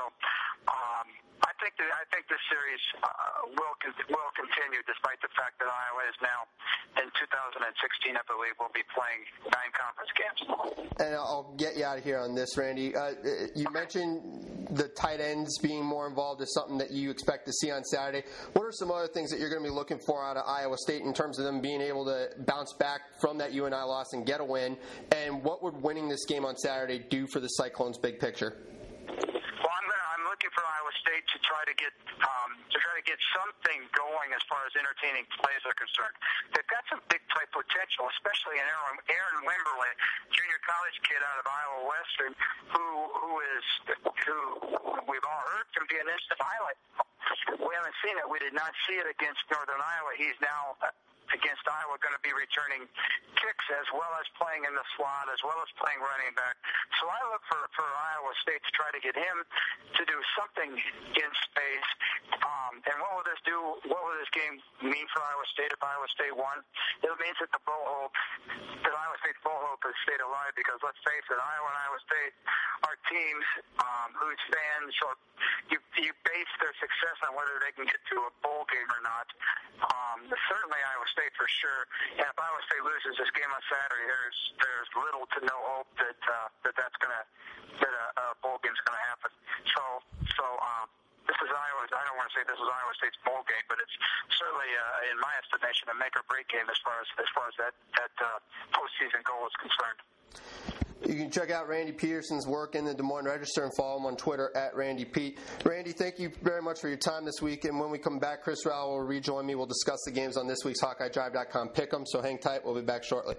I think this series will continue, despite the fact that Iowa is now in 2016, I believe, will be playing 9 conference games. And I'll get you out of here on this, Randy. You mentioned the tight ends being more involved is something that you expect to see on Saturday. What are some other things that you're going to be looking for out of Iowa State in terms of them being able to bounce back from that UNI loss and get a win? And what would winning this game on Saturday do for the Cyclones' big picture? Well, I'm looking for Iowa State to try to get something going as far as entertaining plays are concerned. They've got some big play potential, especially in Aaron Wimberly, junior college kid out of Iowa Western, who we've all heard can be an instant highlight. We haven't seen it. We did not see it against Northern Iowa. He's now against Iowa going to be returning kicks as well as playing in the slot, as well as playing running back. So I look for Iowa State to try to get him to do something in space. And what will this do? What will this game mean for Iowa State if Iowa State won? It means that Iowa State's bowl hope has stayed alive, because let's face it, Iowa and Iowa State are teams whose fans, or you base their success on whether they can get to a bowl game or not. Certainly Iowa State for sure. And if Iowa State loses this game on Saturday, there's little to no hope that a bowl game's going to happen. So this is Iowa. I don't want to say this is Iowa State's bowl game, but it's certainly, in my estimation, a make or break game as far as that postseason goal is concerned. You can check out Randy Peterson's work in the Des Moines Register and follow him on Twitter at RandyPete. Randy, thank you very much for your time this week. And when we come back, Chris Rowell will rejoin me. We'll discuss the games on this week's HawkeyeDrive.com Pick'em. So hang tight. We'll be back shortly.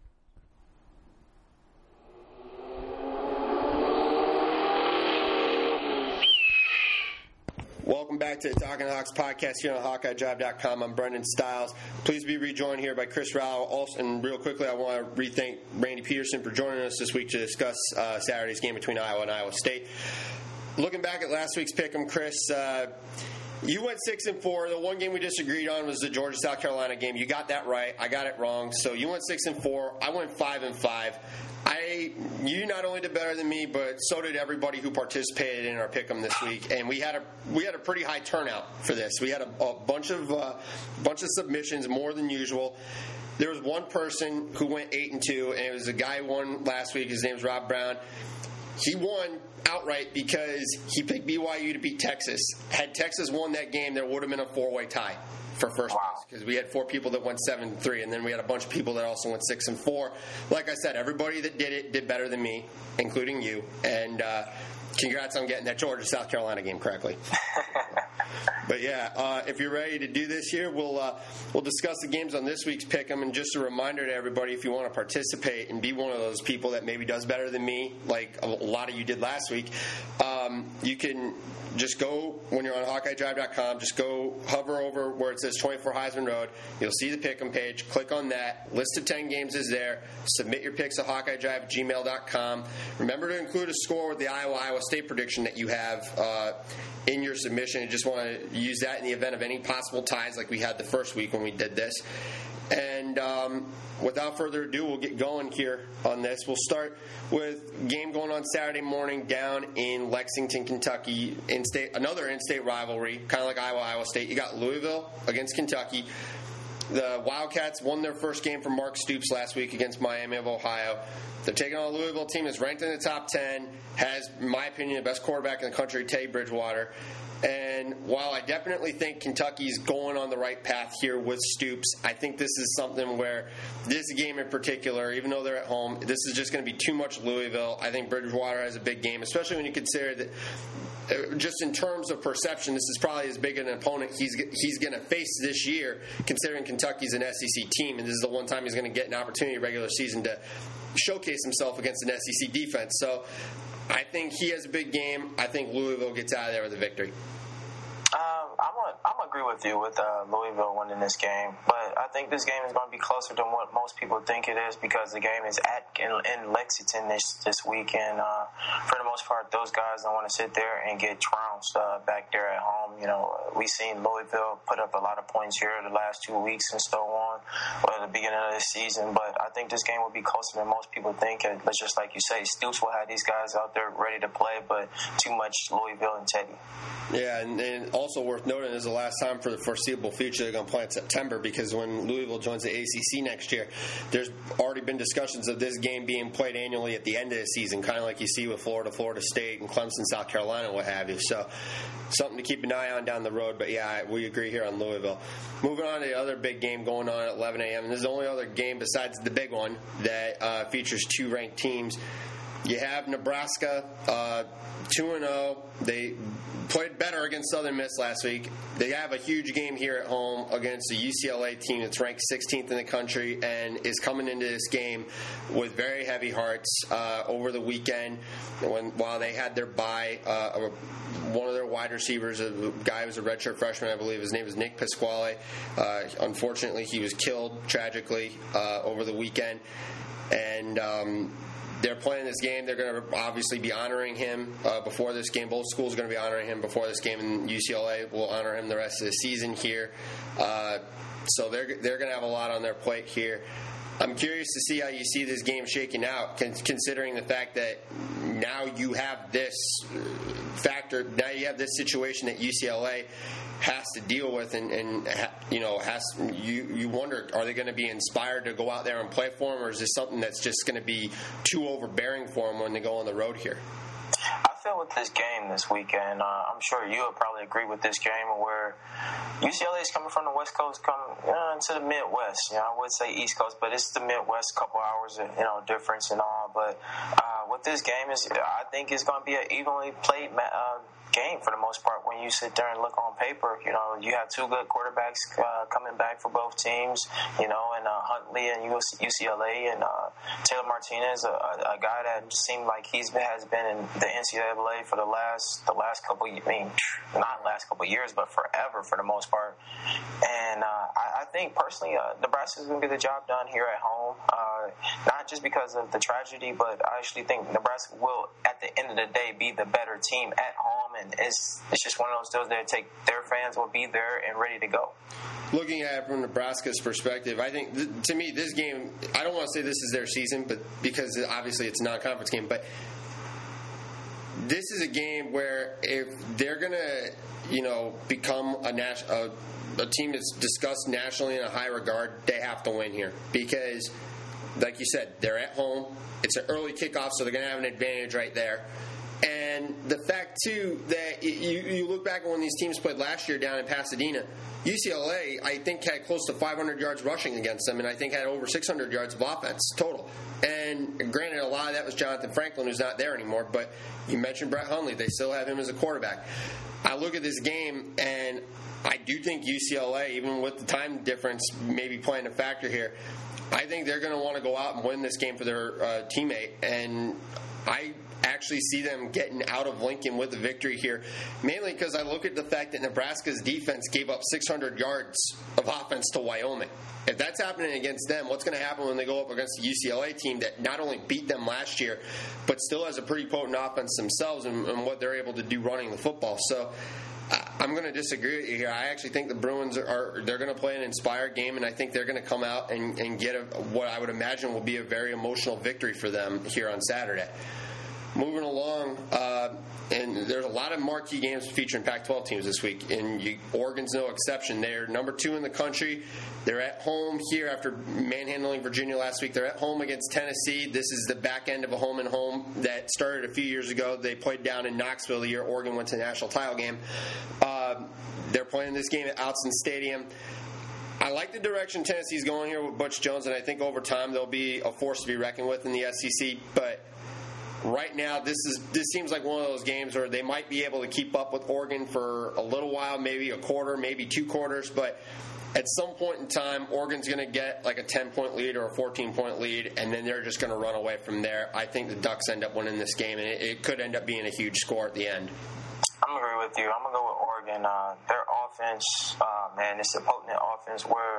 Welcome back to the Talking Hawks podcast here on HawkeyeDrive.com. I'm Brendan Stiles. Please be rejoined here by Chris Rowell. Also, and real quickly, I want to re-thank Randy Peterson for joining us this week to discuss Saturday's game between Iowa and Iowa State. Looking back at last week's pick'em, Chris, You went 6-4. The one game we disagreed on was the Georgia-South Carolina game. You got that right. I got it wrong. So you went 6-4. I went 5-5. You not only did better than me, but so did everybody who participated in our pick'em this week. And we had a pretty high turnout for this. We had a bunch of submissions, more than usual. There was one person who went 8-2, and it was a guy who won last week. His name's Rob Brown. He won outright because he picked BYU to beat Texas. Had Texas won that game, there would have been a 4-way tie for first place, because we had 4 people that went 7-3, and then we had a bunch of people that also went 6-4. Like I said, everybody that did it did better than me, including you. And congrats on getting that Georgia-South Carolina game correctly. But yeah, if you're ready to do this here, we'll discuss the games on this week's Pick'em. And just a reminder to everybody, if you want to participate and be one of those people that maybe does better than me, like a lot of you did last week, you can just go, when you're on HawkeyeDrive.com, just go hover over where it says 24 Heisman Road. You'll see the Pick'em page. Click on that. List of 10 games is there. Submit your picks at HawkeyeDrive@gmail.com. Remember to include a score with the Iowa State prediction that you have in your submission. You just want to use that in the event of any possible ties like we had the first week when we did this. And without further ado, we'll get going here on this. We'll start with game going on Saturday morning down in Lexington, Kentucky. Another in-state rivalry, kind of like Iowa State. You got Louisville against Kentucky. The Wildcats won their first game from Mark Stoops last week against Miami of Ohio. They're taking on a Louisville team that's ranked in the top 10, has, in my opinion, the best quarterback in the country, Teddy Bridgewater. And while I definitely think Kentucky's going on the right path here with Stoops, I think this is something where this game in particular, even though they're at home, this is just going to be too much Louisville. I think Bridgewater has a big game, especially when you consider that just in terms of perception, this is probably as big an opponent he's going to face this year, considering Kentucky's an SEC team, and this is the one time he's going to get an opportunity regular season to showcase himself against an SEC defense. So I think he has a big game. I think Louisville gets out of there with a victory. I'm gonna agree with you with Louisville winning this game, but I think this game is going to be closer than what most people think it is, because the game is in Lexington this week, and for the most part, those guys don't want to sit there and get trounced back there at home. You know, we've seen Louisville put up a lot of points here the last 2 weeks and so on, at the beginning of this season, but I think this game will be closer than most people think. But just like you say, Stoops will have these guys out there ready to play, but too much Louisville and Teddy. Yeah, and also worth noting is the last time for the foreseeable future they're going to play in September, because when Louisville joins the ACC next year, there's already been discussions of this game being played annually at the end of the season, kind of like you see with Florida State, and Clemson, South Carolina, what have you. So something to keep an eye on down the road. But yeah, we agree here on Louisville. Moving on to the other big game going on at 11 a.m., and this is the only other game besides the big one that features 2 ranked teams. You have Nebraska, 2-0. They played better against Southern Miss last week. They have a huge game here at home against the UCLA team that's ranked 16th in the country and is coming into this game with very heavy hearts over the weekend. While they had their bye, one of their wide receivers, a guy who was a redshirt freshman, I believe, his name is Nick Pasquale. Unfortunately, he was killed tragically over the weekend. And they're playing this game. They're going to obviously be honoring him before this game. Both schools are going to be honoring him before this game, and UCLA will honor him the rest of the season here. So they're going to have a lot on their plate here. I'm curious to see how you see this game shaking out, considering the fact that now you have this factor, now you have this situation that UCLA has to deal with, and you know, you wonder, are they going to be inspired to go out there and play for them, or is this something that's just going to be too overbearing for them when they go on the road here? I feel with this game this weekend, I'm sure you'll probably agree with this game, where UCLA is coming from the West Coast, coming to the Midwest. You know, I would say East Coast, but it's the Midwest, a couple hours, difference and all. But with this game, I think it's going to be an evenly played game for the most part. When you sit there and look on paper, you have 2 good quarterbacks coming back for both teams, and Huntley and UCLA, and Taylor Martinez, a guy that seemed like has been in the NCAA for the last couple, not last couple years, but forever for the most part. And I think personally, Nebraska's going to get the job done here at home. Not just because of the tragedy, but I actually think Nebraska will, at the end of the day, be the better team at home. And it's just one of those deals that their fans will be there and ready to go. Looking at it from Nebraska's perspective, I think, to me, this game, I don't want to say this is their season, but because obviously it's a non-conference game, but this is a game where if they're going to, become a team that's discussed nationally in a high regard, they have to win here. Because, like you said, they're at home. It's an early kickoff, so they're going to have an advantage right there. And the fact, too, that you look back at when these teams played last year down in Pasadena, UCLA, I think, had close to 500 yards rushing against them, and I think had over 600 yards of offense total. And granted, a lot of that was Jonathan Franklin, who's not there anymore, but you mentioned Brett Hundley. They still have him as a quarterback. I look at this game, and I do think UCLA, even with the time difference maybe playing a factor here, I think they're going to want to go out and win this game for their teammate. And I actually see them getting out of Lincoln with a victory here, mainly because I look at the fact that Nebraska's defense gave up 600 yards of offense to Wyoming. If that's happening against them, what's going to happen when they go up against the UCLA team that not only beat them last year, but still has a pretty potent offense themselves and what they're able to do running the football? So I'm going to disagree with you here. I actually think the Bruins they're going to play an inspired game, and I think they're going to come out and get what I would imagine will be a very emotional victory for them here on Saturday. Moving along, and there's a lot of marquee games featuring Pac-12 teams this week, and Oregon's no exception. They're number 2 in the country. They're at home here after manhandling Virginia last week. They're at home against Tennessee. This is the back end of a home-and-home that started a few years ago. They played down in Knoxville the year Oregon went to the national title game. They're playing this game at Autzen Stadium. I like the direction Tennessee's going here with Butch Jones, and I think over time they'll be a force to be reckoned with in the SEC, but right now, this seems like one of those games where they might be able to keep up with Oregon for a little while, maybe a quarter, maybe 2 quarters, but at some point in time, Oregon's going to get like a 10-point lead or a 14-point lead, and then they're just going to run away from there. I think the Ducks end up winning this game, and it could end up being a huge score at the end. I'm going to agree with you. I'm going to go with Oregon. Their offense, man, it's a potent offense where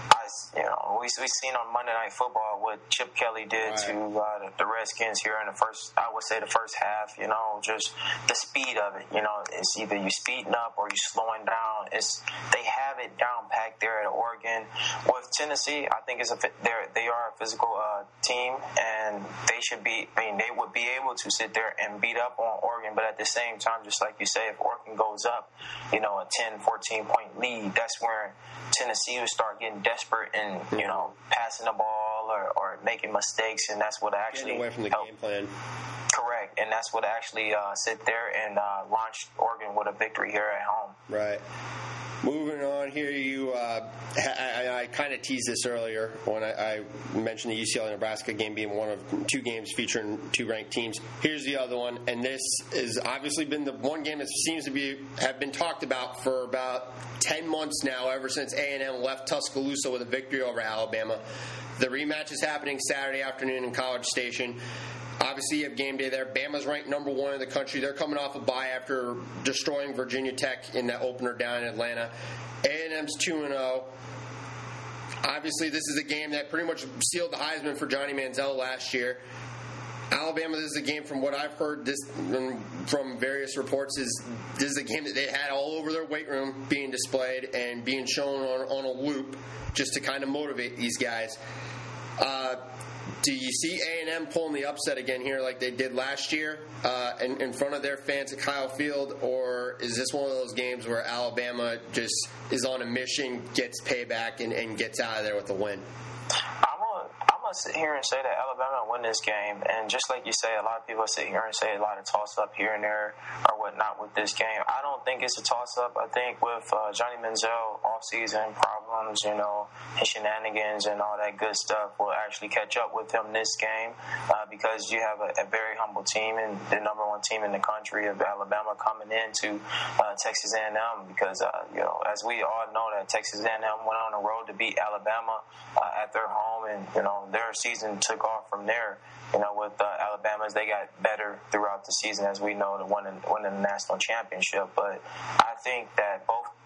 we've seen on Monday Night Football what Chip Kelly did to the Redskins here in the first half. Just the speed of it. It's either you speeding up or you slowing down. They have it down packed there at Oregon. With Tennessee, I think they are a physical team, and they would be able to sit there and beat up on Oregon. But at the same time, just like you say, if Oregon goes up, a 10, 14-point lead, that's where Tennessee will start getting desperate and, passing the ball or making mistakes, and that's what actually getting away from the game plan. Correct, and that's what actually sit there and launch Oregon with a victory here at home. Right. Moving on here, I kind of teased this earlier when I mentioned the UCLA-Nebraska game being one of 2 games featuring 2 ranked teams. Here's the other one, and this has obviously been the one game that seems to have been talked about for about 10 months now, ever since A&M left Tuscaloosa with a victory over Alabama. The rematch is happening Saturday afternoon in College Station. Obviously, you have game day there. Bama's ranked number 1 in the country. They're coming off a bye after destroying Virginia Tech in that opener down in Atlanta. A&M's 2-0. Obviously, this is a game that pretty much sealed the Heisman for Johnny Manziel last year. Alabama, this is a game, from what I've heard from various reports, this is a game that they had all over their weight room being displayed and being shown on a loop just to kind of motivate these guys. Do you see A&M pulling the upset again here like they did last year in front of their fans at Kyle Field, or is this one of those games where Alabama just is on a mission, gets payback, and gets out of there with a win? I'm going to sit here and say that Alabama will win this game, and just like you say, a lot of people sit here and say a lot of toss-up here and there or whatnot with this game. I don't think it's a toss-up. I think with Johnny Manziel off-season problems, his shenanigans and all that good stuff will actually catch up with him this game because you have a very humble team and the number 1 team in the country of Alabama coming into Texas A&M because, as we all know, that Texas A&M went on the road to beat Alabama at their home, and, their season took off from there. With Alabama's, they got better throughout the season, as we know, to winning the national championship. But I think that both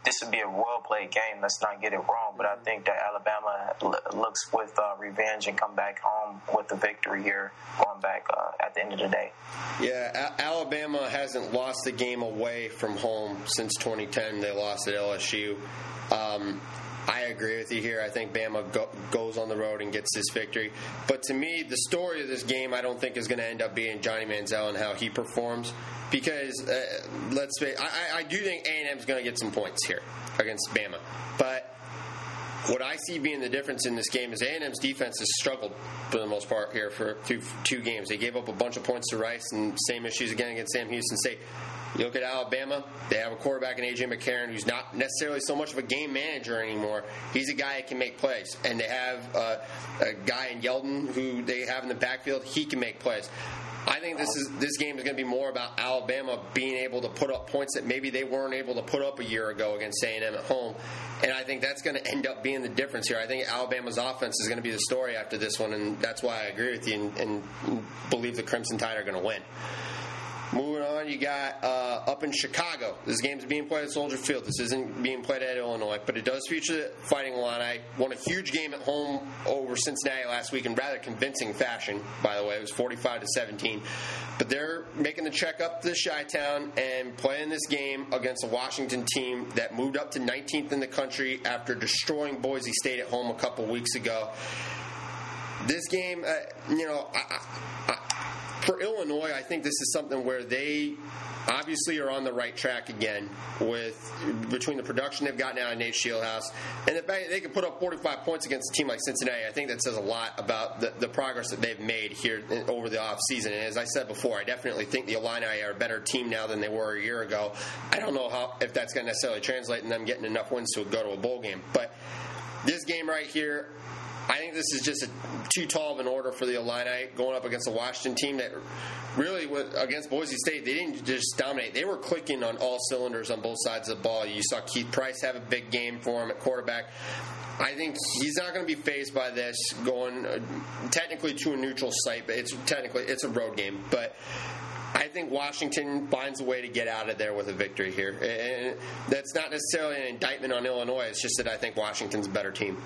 this would be a well-played game. Let's not get it wrong. But I think that Alabama looks with revenge and come back home with the victory here, going back at the end of the day. Yeah, Alabama hasn't lost a game away from home since 2010. They lost at LSU. I agree with you here. I think Bama goes on the road and gets this victory. But to me, the story of this game I don't think is going to end up being Johnny Manziel and how he performs. Because, let's face it, I do think A&M is going to get some points here against Bama. But what I see being the difference in this game is A&M's defense has struggled for the most part here for two games. They gave up a bunch of points to Rice, and same issues again against Sam Houston State. You look at Alabama, they have a quarterback in A.J. McCarron who's not necessarily so much of a game manager anymore. He's a guy that can make plays. And they have a guy in Yeldon who they have in the backfield. He can make plays. I think this game is going to be more about Alabama being able to put up points that maybe they weren't able to put up a year ago against A&M at home. And I think that's going to end up being the difference here. I think Alabama's offense is going to be the story after this one, and that's why I agree with you and believe the Crimson Tide are going to win. Moving on, you got up in Chicago. This game's being played at Soldier Field. This isn't being played at Illinois, but it does feature the Fighting Illini. Won a huge game at home over Cincinnati last week in rather convincing fashion, by the way. It was 45-17. But they're making the trek up to Chi-Town and playing this game against a Washington team that moved up to 19th in the country after destroying Boise State at home a couple weeks ago. This game, for Illinois, I think this is something where they obviously are on the right track again between the production they've got now in Nate Shieldhouse and the fact that they can put up 45 points against a team like Cincinnati. I think that says a lot about the progress that they've made here over the offseason. And as I said before, I definitely think the Illini are a better team now than they were a year ago. I don't know if that's going to necessarily translate in them getting enough wins to go to a bowl game. But this game right here, I think this is just too tall of an order for the Illini going up against a Washington team that really, against Boise State, they didn't just dominate. They were clicking on all cylinders on both sides of the ball. You saw Keith Price have a big game for him at quarterback. I think he's not going to be fazed by this going technically to a neutral site, but it's a road game. But I think Washington finds a way to get out of there with a victory here. And that's not necessarily an indictment on Illinois. It's just that I think Washington's a better team.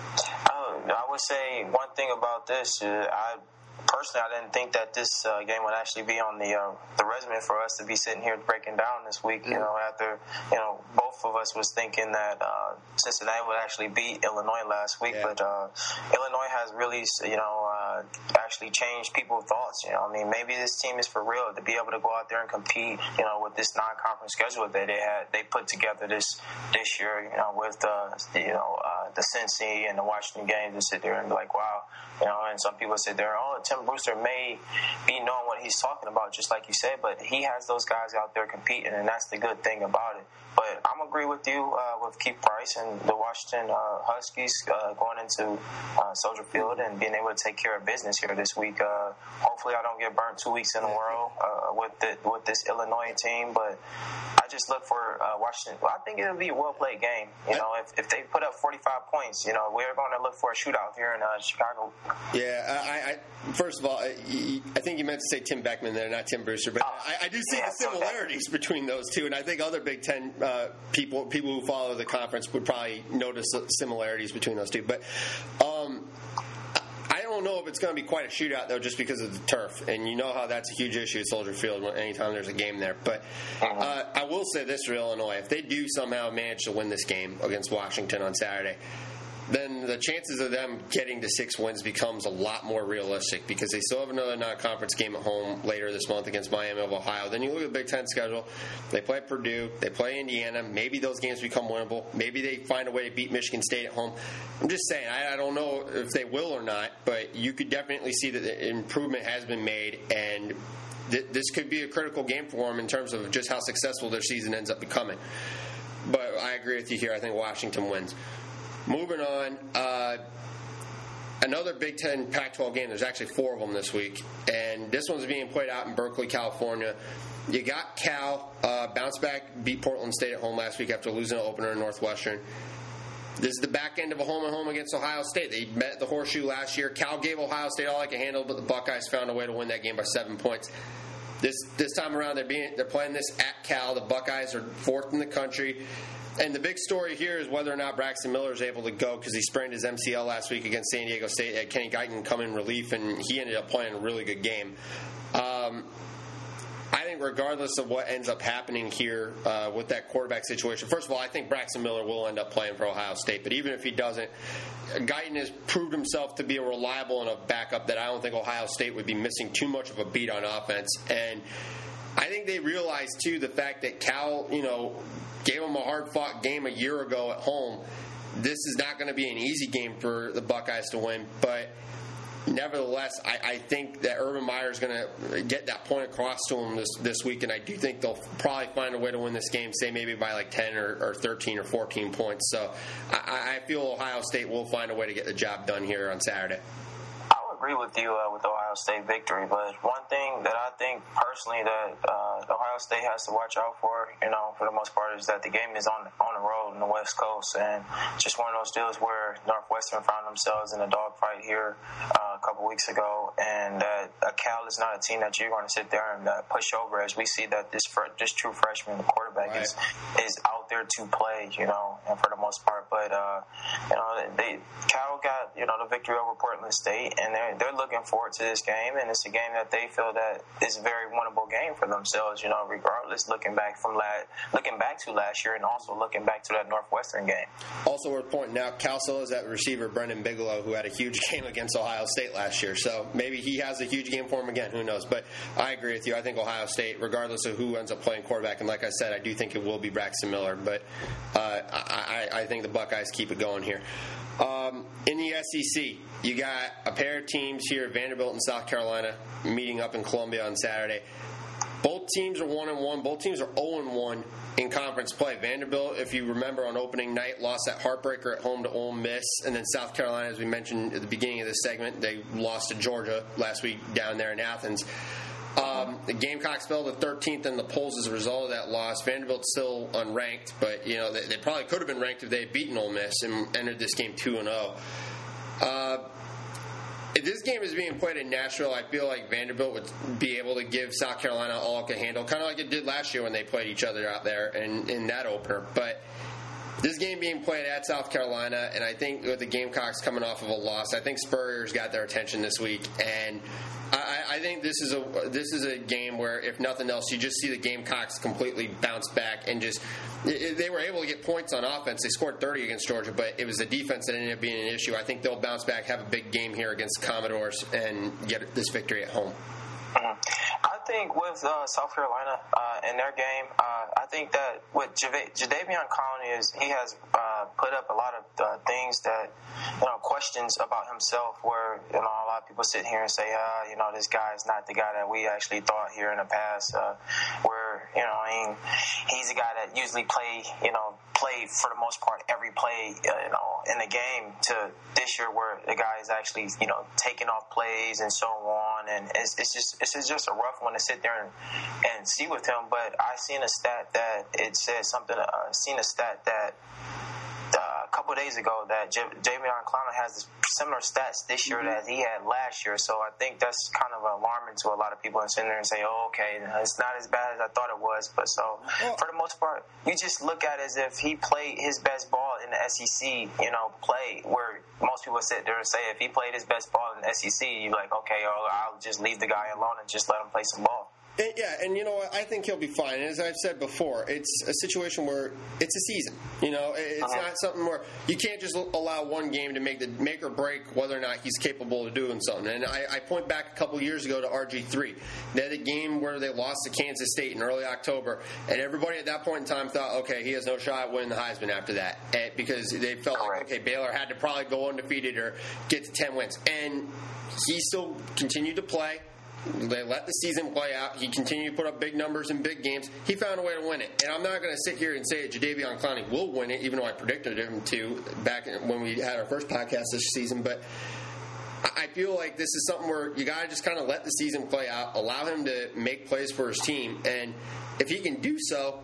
I would say one thing about this, I didn't think that this game would actually be on the resume for us to be sitting here breaking down this week. You know, after both of us was thinking that Cincinnati would actually beat Illinois last week, but Illinois has really actually changed people's thoughts. I mean, maybe this team is for real to be able to go out there and compete. With this non-conference schedule that they put together this year. With the Cincy and the Washington games, to sit there and be like, wow. And some people sit there, Tim Brewster may be knowing what he's talking about, just like you said, but he has those guys out there competing, and that's the good thing about it. But I'm agree with you with Keith Price and the Washington Huskies going into Soldier Field and being able to take care of business here this week. Hopefully, I don't get burnt 2 weeks in a row with this Illinois team, but I just look for Washington. Well, I think it'll be a well-played game. If they put up 45 points, we're going to look for a shootout here in Chicago. Yeah, first of all, I think you meant to say Tim Beckman there, not Tim Brewster, but I do see the similarities between those two, and I think other Big Ten people who follow the conference would probably notice similarities between those two. But I don't know if it's going to be quite a shootout, though, just because of the turf. And you know how that's a huge issue at Soldier Field anytime there's a game there. But I will say this for Illinois. If they do somehow manage to win this game against Washington on Saturday, then the chances of them getting to 6 wins becomes a lot more realistic because they still have another non-conference game at home later this month against Miami of Ohio. Then you look at the Big Ten schedule. They play Purdue. They play Indiana. Maybe those games become winnable. Maybe they find a way to beat Michigan State at home. I'm just saying, I don't know if they will or not, but you could definitely see that the improvement has been made, and this could be a critical game for them in terms of just how successful their season ends up becoming. But I agree with you here. I think Washington wins. Moving on, another Big Ten Pac-12 game. There's actually 4 of them this week, and this one's being played out in Berkeley, California. You got Cal bounce back, beat Portland State at home last week after losing an opener in Northwestern. This is the back end of a home-and-home against Ohio State. They met at the Horseshoe last year. Cal gave Ohio State all they could handle, but the Buckeyes found a way to win that game by 7 points. This time around, they're playing this at Cal. The Buckeyes are 4th in the country. And the big story here is whether or not Braxton Miller is able to go because he sprained his MCL last week against San Diego State. Had Kenny Guyton come in relief, and he ended up playing a really good game. I think regardless of what ends up happening here with that quarterback situation, first of all, I think Braxton Miller will end up playing for Ohio State. But even if he doesn't, Guyton has proved himself to be a reliable and a backup that I don't think Ohio State would be missing too much of a beat on offense. And I think they realize, too, the fact that Cal, gave them a hard-fought game a year ago at home. This is not going to be an easy game for the Buckeyes to win, but nevertheless, I think that Urban Meyer is going to get that point across to him this week, and I do think they'll probably find a way to win this game, say maybe by like 10 or 13 or 14 points. So I feel Ohio State will find a way to get the job done here on Saturday. Agree with you with the Ohio State victory, but one thing that I think personally that Ohio State has to watch out for, for the most part, is that the game is on the road in the West Coast, and just one of those deals where Northwestern found themselves in a dogfight here a couple weeks ago, and that Cal is not a team that you're going to sit there and push over, as we see that this true freshman quarterback is out there to play, and for the most part, but Cal got the victory over Portland State, and they're looking forward to this game, and it's a game that they feel that is a very winnable game for themselves, regardless, looking back to last year and also looking back to that Northwestern game. Also worth pointing out, Cal still has that receiver, Brendan Bigelow, who had a huge game against Ohio State last year, so maybe he has a huge game for him again, who knows, but I agree with you. I think Ohio State, regardless of who ends up playing quarterback, and like I said, I do think it will be Braxton Miller, but I think the Buckeyes keep it going here. In the SEC, you got a pair of teams here, Vanderbilt and South Carolina, meeting up in Columbia on Saturday. Both teams are 1-1. Both teams are 0-1 in conference play. Vanderbilt, if you remember on opening night, lost that heartbreaker at home to Ole Miss. And then South Carolina, as we mentioned at the beginning of this segment, they lost to Georgia last week down there in Athens. The Gamecocks fell to 13th in the polls as a result of that loss. Vanderbilt's still unranked, but they probably could have been ranked if they had beaten Ole Miss and entered this game 2-0. If this game is being played in Nashville, I feel like Vanderbilt would be able to give South Carolina all it can handle, kind of like it did last year when they played each other out there in that opener. But this game being played at South Carolina, and I think with the Gamecocks coming off of a loss, I think Spurrier's got their attention this week, and I think this is a game where, if nothing else, you just see the Gamecocks completely bounce back and just they were able to get points on offense. They scored 30 against Georgia, but it was the defense that ended up being an issue. I think they'll bounce back, have a big game here against the Commodores, and get this victory at home. I think with South Carolina in their game, I think that what Jadeveon Clowney he has put up a lot of things that, questions about himself where, a lot of people sit here and say, this guy is not the guy that we actually thought here in the past, where, he's a guy that usually play for the most part every play, in the game, to this year where the guy is actually, taking off plays and so on, and it's just a rough one to sit there and see with him. But I seen a stat that it said something. Seen a stat that a couple of days ago that Jadeveon Clowney has similar stats this year that he had last year. So I think that's kind of alarming to a lot of people, and sitting there and say, "Oh, okay, it's not as bad as I thought it was." But for the most part, you just look at it as if he played his best ball in the SEC. Play where most people sit there and say, if he played his best ball in the SEC, you're like, okay, I'll just leave the guy alone and just let him play some ball. Yeah, and you know what? I think he'll be fine. And as I've said before, it's a situation where it's a season. It's not something where you can't just allow one game to make or break whether or not he's capable of doing something. And I point back a couple years ago to RG3. They had a game where they lost to Kansas State in early October, and everybody at that point in time thought, okay, he has no shot at winning the Heisman after that, because they felt like, okay, Baylor had to probably go undefeated or get to 10 wins. And he still continued to play. They let the season play out. He continued to put up big numbers in big games. He found a way to win it. And I'm not going to sit here and say that Jadeveon Clowney will win it, even though I predicted him to back when we had our first podcast this season. But I feel like this is something where you got to just kind of let the season play out, allow him to make plays for his team. And if he can do so,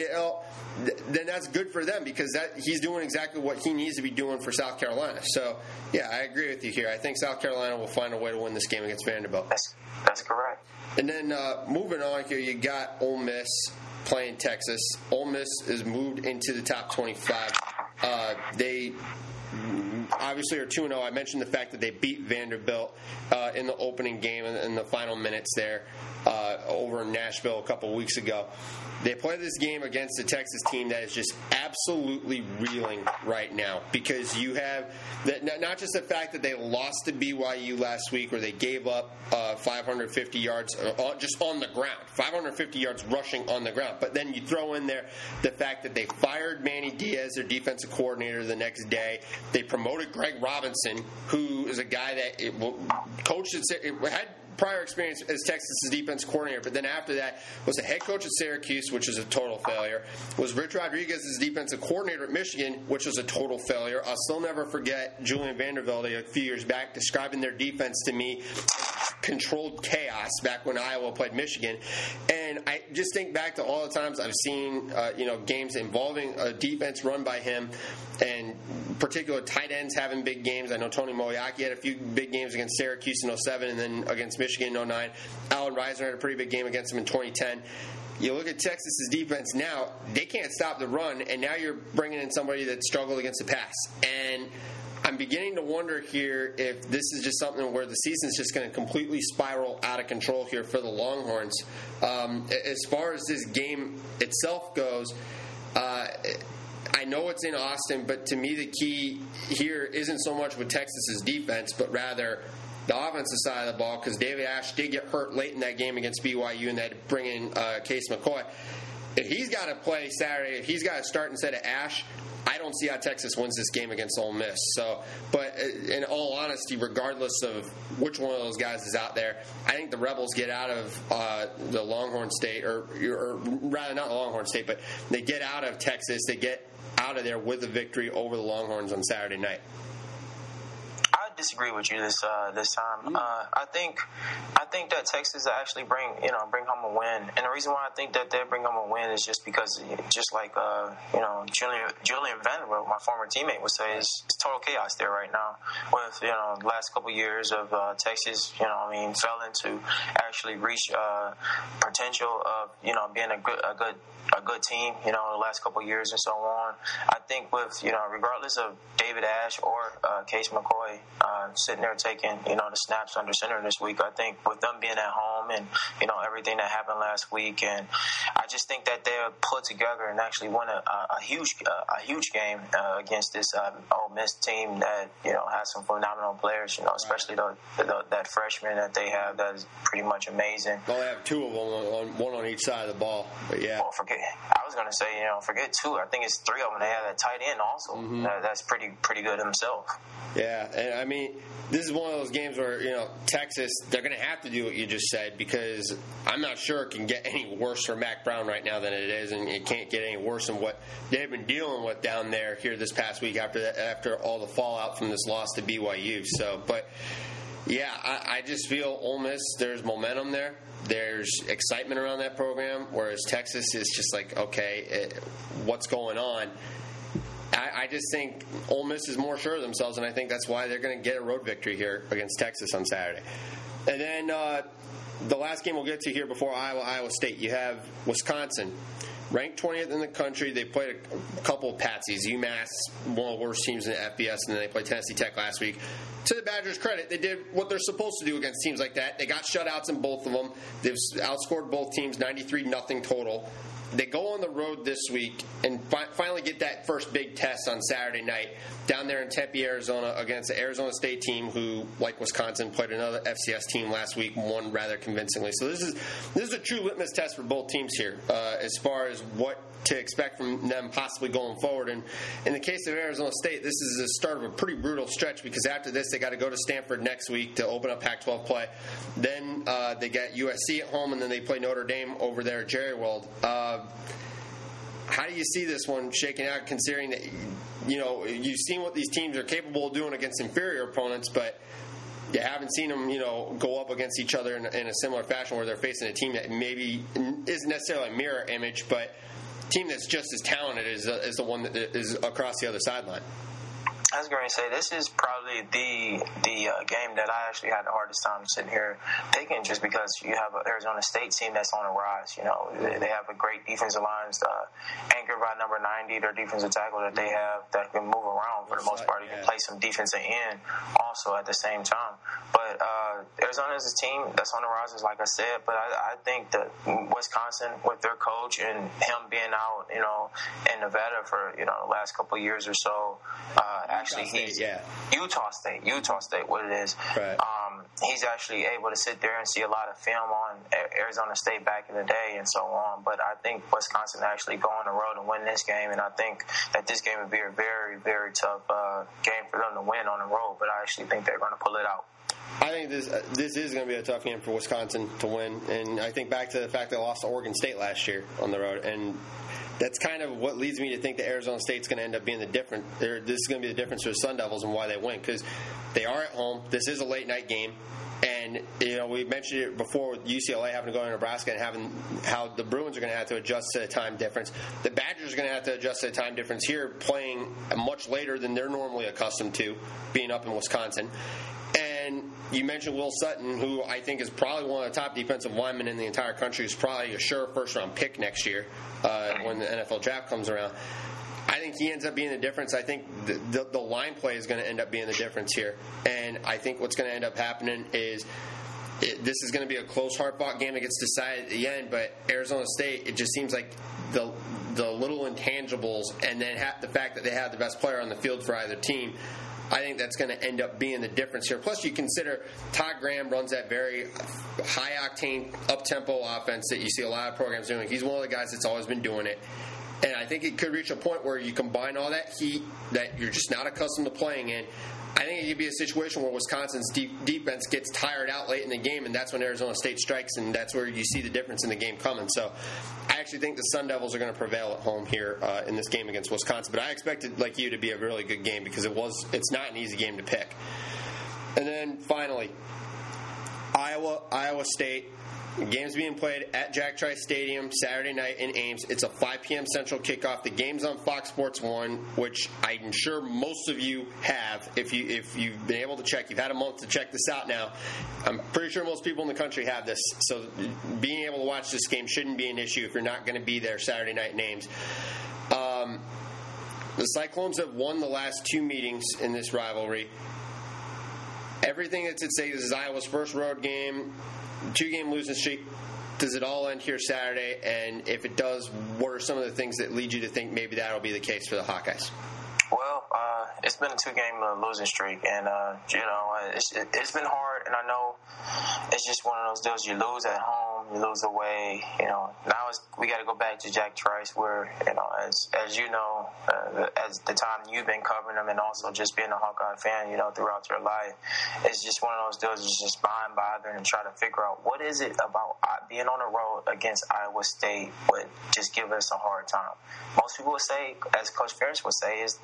then that's good for them, because he's doing exactly what he needs to be doing for South Carolina. So, yeah, I agree with you here. I think South Carolina will find a way to win this game against Vanderbilt. That's correct. And then moving on here, you got Ole Miss playing Texas. Ole Miss is moved into the top 25. They obviously are 2-0. I mentioned the fact that they beat Vanderbilt in the opening game in the final minutes there over in Nashville a couple weeks ago. They play this game against a Texas team that is just absolutely reeling right now, because you have not just the fact that they lost to BYU last week, where they gave up 550 yards just on the ground, 550 yards rushing on the ground, but then you throw in there the fact that they fired Manny Diaz, their defensive coordinator, the next day. They promoted Greg Robinson, who is a guy that coached had prior experience as Texas' defense coordinator, but then after that was a head coach at Syracuse, which was a total failure. Was Rich Rodriguez's defensive coordinator at Michigan, which was a total failure. I'll still never forget Julian Vanderbilt a few years back describing their defense to me as controlled chaos back when Iowa played Michigan. And I just think back to all the times I've seen games involving a defense run by him, and particular tight ends having big games. I know Tony Moeaki had a few big games against Syracuse in 2007 and then against Michigan in 2009. Alan Reisner had a pretty big game against him in 2010. You look at Texas's defense now, they can't stop the run, and now you're bringing in somebody that struggled against the pass. And I'm beginning to wonder here if this is just something where the season's just going to completely spiral out of control here for the Longhorns. As far as this game itself goes, I know it's in Austin, but to me the key here isn't so much with Texas's defense, but rather the offensive side of the ball, because David Ash did get hurt late in that game against BYU, and they had to bring in Case McCoy. If he's got to play Saturday, if he's got to start instead of Ash, I don't see how Texas wins this game against Ole Miss. So, but in all honesty, regardless of which one of those guys is out there, I think the Rebels get out of the Longhorn State, or rather not the Longhorn State, but they get out of Texas. They get out of there with a victory over the Longhorns on Saturday night. I disagree with you this time. I think that Texas actually bring home a win, and the reason why I think that they bring home a win is just because, just like Julian Vanderbilt, my former teammate, would say, it's total chaos there right now. With the last couple of years of Texas, fell into actually reach potential of being a good team, the last couple of years and so on. I think with, regardless of David Ash or Case McCoy sitting there taking, the snaps under center this week, I think with them being at home and, everything that happened last week, and I just think that they'll put together and actually win a huge game against this Ole Miss team that, has some phenomenal players, especially that freshman that they have that is pretty much amazing. Well, they have two of them, one on each side of the ball, but yeah. Well, I was going to say, forget two. I think it's three of them. They have that tight end also. Mm-hmm. That's pretty good himself. Yeah, and I mean, this is one of those games where, Texas, they're going to have to do what you just said, because I'm not sure it can get any worse for Mac Brown right now than it is, and it can't get any worse than what they've been dealing with down there here this past week after all the fallout from this loss to BYU. So, but yeah, I just feel Ole Miss, there's momentum there. There's excitement around that program, whereas Texas is just like, okay, what's going on? I just think Ole Miss is more sure of themselves, and I think that's why they're going to get a road victory here against Texas on Saturday. And then the last game we'll get to here before Iowa State, you have Wisconsin. Ranked 20th in the country. They played a couple of patsies. UMass, one of the worst teams in the FBS, and then they played Tennessee Tech last week. To the Badgers' credit, they did what they're supposed to do against teams like that. They got shutouts in both of them. They've outscored both teams 93-0 total. They go on the road this week and finally get that first big test on Saturday night down there in Tempe, Arizona, against the Arizona State team who, like Wisconsin, played another FCS team last week and won rather convincingly. So this is a true litmus test for both teams here as far as what to expect from them possibly going forward. And in the case of Arizona State, this is the start of a pretty brutal stretch, because after this they got to go to Stanford next week to open up Pac-12 play. Then they get USC at home, and then they play Notre Dame over there at Jerry World. How do you see this one shaking out, considering that you've seen what these teams are capable of doing against inferior opponents, but you haven't seen them go up against each other in a similar fashion where they're facing a team that maybe isn't necessarily a mirror image, but a team that's just as talented as the one that is across the other sideline? I was going to say, this is probably the game that I actually had the hardest time sitting here picking, just because you have an Arizona State team that's on the rise. You know, they have a great defensive line, anchored by number 90, their defensive tackle that they have that can move around for the most part. He can play some defensive end also at the same time. But Arizona is a team that's on the rise, like I said. But I think that Wisconsin, with their coach and him being out, you know, in Nevada for, you know, the last couple of years or so, Utah State, what it is. Right. He's actually able to sit there and see a lot of film on Arizona State back in the day and so on. But I think Wisconsin actually go on the road and win this game, and I think that this game would be a very, very tough game for them to win on the road. But I actually think they're going to pull it out. I think this is going to be a tough game for Wisconsin to win, and I think back to the fact they lost to Oregon State last year on the road, and that's kind of what leads me to think that Arizona State's going to end up being this is going to be the difference for the Sun Devils and why they win, because they are at home. This is a late night game, and you know we mentioned it before with UCLA having to go to Nebraska and having how the Bruins are going to have to adjust to the time difference. The Badgers are going to have to adjust to the time difference here, playing much later than they're normally accustomed to, being up in Wisconsin. And you mentioned Will Sutton, who I think is probably one of the top defensive linemen in the entire country. He's probably a sure first-round pick next year when the NFL draft comes around. I think he ends up being the difference. I think the line play is going to end up being the difference here. And I think what's going to end up happening is this is going to be a close, hard-fought game that gets decided at the end. But Arizona State, it just seems like the little intangibles and then the fact that they have the best player on the field for either team, I think that's going to end up being the difference here. Plus, you consider Todd Graham runs that very high-octane, up-tempo offense that you see a lot of programs doing. He's one of the guys that's always been doing it. And I think it could reach a point where you combine all that heat that you're just not accustomed to playing in. I think it could be a situation where Wisconsin's defense gets tired out late in the game, and that's when Arizona State strikes, and that's where you see the difference in the game coming. So I actually think the Sun Devils are going to prevail at home here in this game against Wisconsin. But I expect it, like you, to be a really good game because it's not an easy game to pick. And then finally, Iowa State. The game's being played at Jack Trice Stadium Saturday night in Ames. It's a 5 p.m. Central kickoff. The game's on Fox Sports 1, which I'm sure most of you have. If you've been able to check, you've had a month to check this out now. I'm pretty sure most people in the country have this. So being able to watch this game shouldn't be an issue if you're not going to be there Saturday night in Ames. The Cyclones have won the last 2 meetings in this rivalry. Everything that's at stake, this is Iowa's first road game. 2-game losing streak. Does it all end here Saturday? And if it does, what are some of the things that lead you to think maybe that'll be the case for the Hawkeyes? Well, it's been a 2-game losing streak, and it's been hard. And I know it's just one of those deals. You lose at home, you lose away. Now we got to go back to Jack Trice, where as you know, as the time you've been covering them, and also just being a Hawkeye fan, throughout your life, it's just one of those deals. It's just mind-boggling and try to figure out what is it about being on the road against Iowa State would just give us a hard time. Most people would say, as Coach Ferris would say, is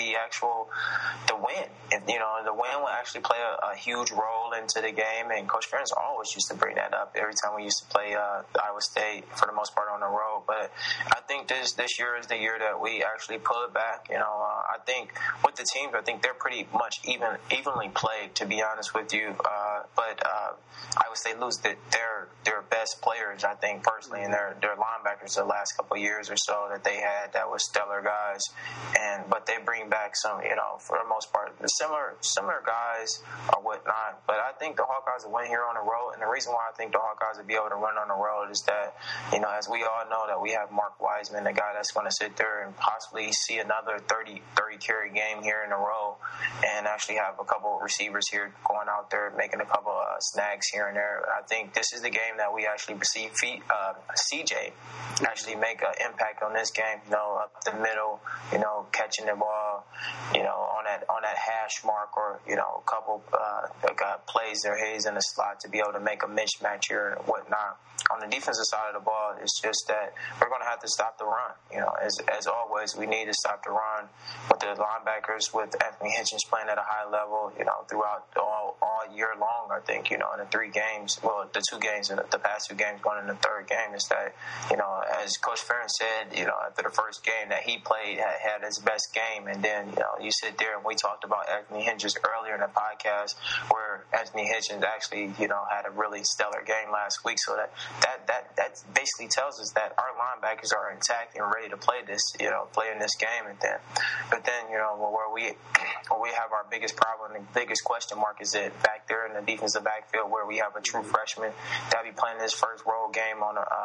the win. The win will actually play a huge role into the game, and Coach Ferris always used to bring that up every time we used to play Iowa State for the most part on the road. But I think this year is the year that we actually pull it back. I think with the teams, I think they're pretty much evenly played, to be honest with you. But Iowa State lose their best players, I think, personally, and their linebackers the last couple of years or so that they had that was stellar guys. But they bring back some, for the most part, similar guys or whatnot. But I think the Hawkeyes will win here on the road. And the reason why I think the Hawkeyes will be able to run on the road is that, as we all know, that we have Mark Wiseman, the guy that's going to sit there and possibly see another 30 carry game here in a row, and actually have a couple of receivers here going out there making a couple of snags here and there. I think this is the game that we actually see CJ actually make an impact on this game, up the middle, catching the ball, on that hash mark, or, a couple plays there, he's in the slot to be able to make a mismatch here and whatnot. On the defensive side of the ball, it's just that we're going to have to stop the run. As always, we need to stop the run with the linebackers, with Anthony Hitchens playing at a high level, throughout all all year long, I think, in the 3 games, well, the 2 games, the past 2 games going in the third game, is that, as Coach Ferentz said, after the first game that he played, had his best game. And then, you sit there and we talked about Anthony Hitchens earlier in the podcast, where Anthony Hitchens actually, had a really stellar game last week. So that basically tells us that our linebackers are intact and ready to play play in this game. But then, where we have our biggest problem, the biggest question mark, is it back there in the defensive backfield, where we have a true freshman that be playing his first road game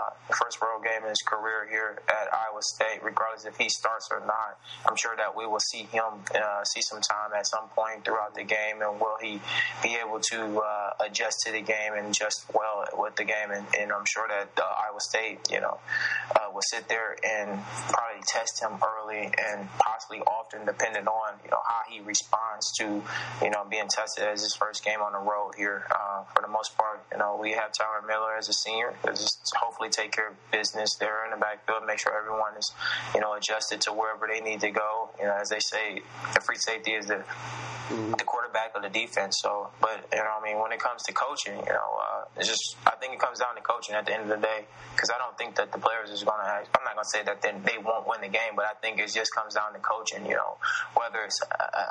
in his career here at Iowa State. Regardless if he starts or not, I'm sure that we will see him see some time at some point throughout the game, and will he be able to adjust to the game and adjust well with the game? And I'm sure that Iowa State, will sit there and probably test him early and possibly often, depending on how he responds to being tested as his first game on the road here. For the most part, we have Tyler Miller as a senior, just hopefully take care of business there in the backfield, make sure everyone is adjusted to wherever they need to go. As they say, the free safety is the quarterback of the defense. So, but when it comes to coaching, it's just, I think it comes down to coaching at the end of the day, because I don't think that the players is going to. I'm not going to say that they won't win the game, but I think it just comes down to coaching. Whether it's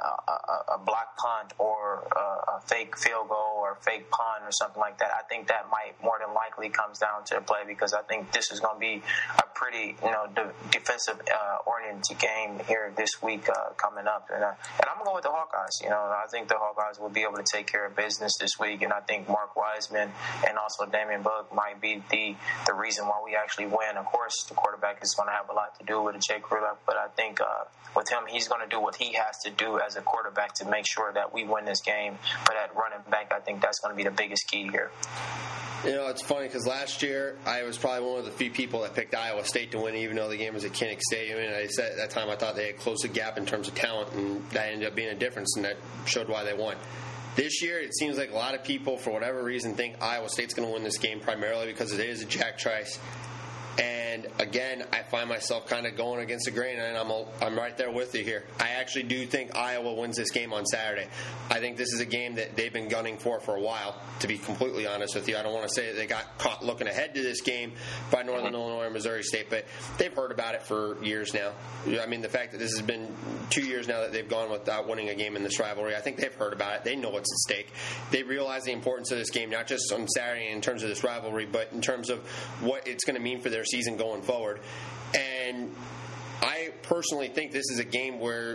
a block punt or a fake field goal or a fake punt or something like that, I think that might more than likely comes down to the play, because I think this is going to be a pretty defensive oriented game here this week coming up, and I'm going with the Hawkeyes. I think the Hawkeyes will be able to take care of business this week, and I think Mark Wiseman and also Damian Book might be the reason why we actually win. Of course, the quarterback is going to have a lot to do with it, Jake Rudock, but I think with him, he's going to do what he has to do as a quarterback to make sure that we win this game. But at running back, I think that's going to be the biggest key here. It's funny because last year I was probably one of the few people that picked Iowa State to win, even though the game was at Kinnick Stadium. And I said at that time I thought they had closed the gap in terms of talent, and that ended up being a difference, and that showed why they won. This year, it seems like a lot of people, for whatever reason, think Iowa State's going to win this game primarily because it is a Jack Trice. And again, I find myself kind of going against the grain, and I'm right there with you here. I actually do think Iowa wins this game on Saturday. I think this is a game that they've been gunning for a while, to be completely honest with you. I don't want to say that they got caught looking ahead to this game by Northern Illinois or Missouri State, but they've heard about it for years now. I mean, the fact that this has been 2 years now that they've gone without winning a game in this rivalry, I think they've heard about it. They know what's at stake. They realize the importance of this game, not just on Saturday in terms of this rivalry, but in terms of what it's going to mean for their season going forward. And I personally think this is a game where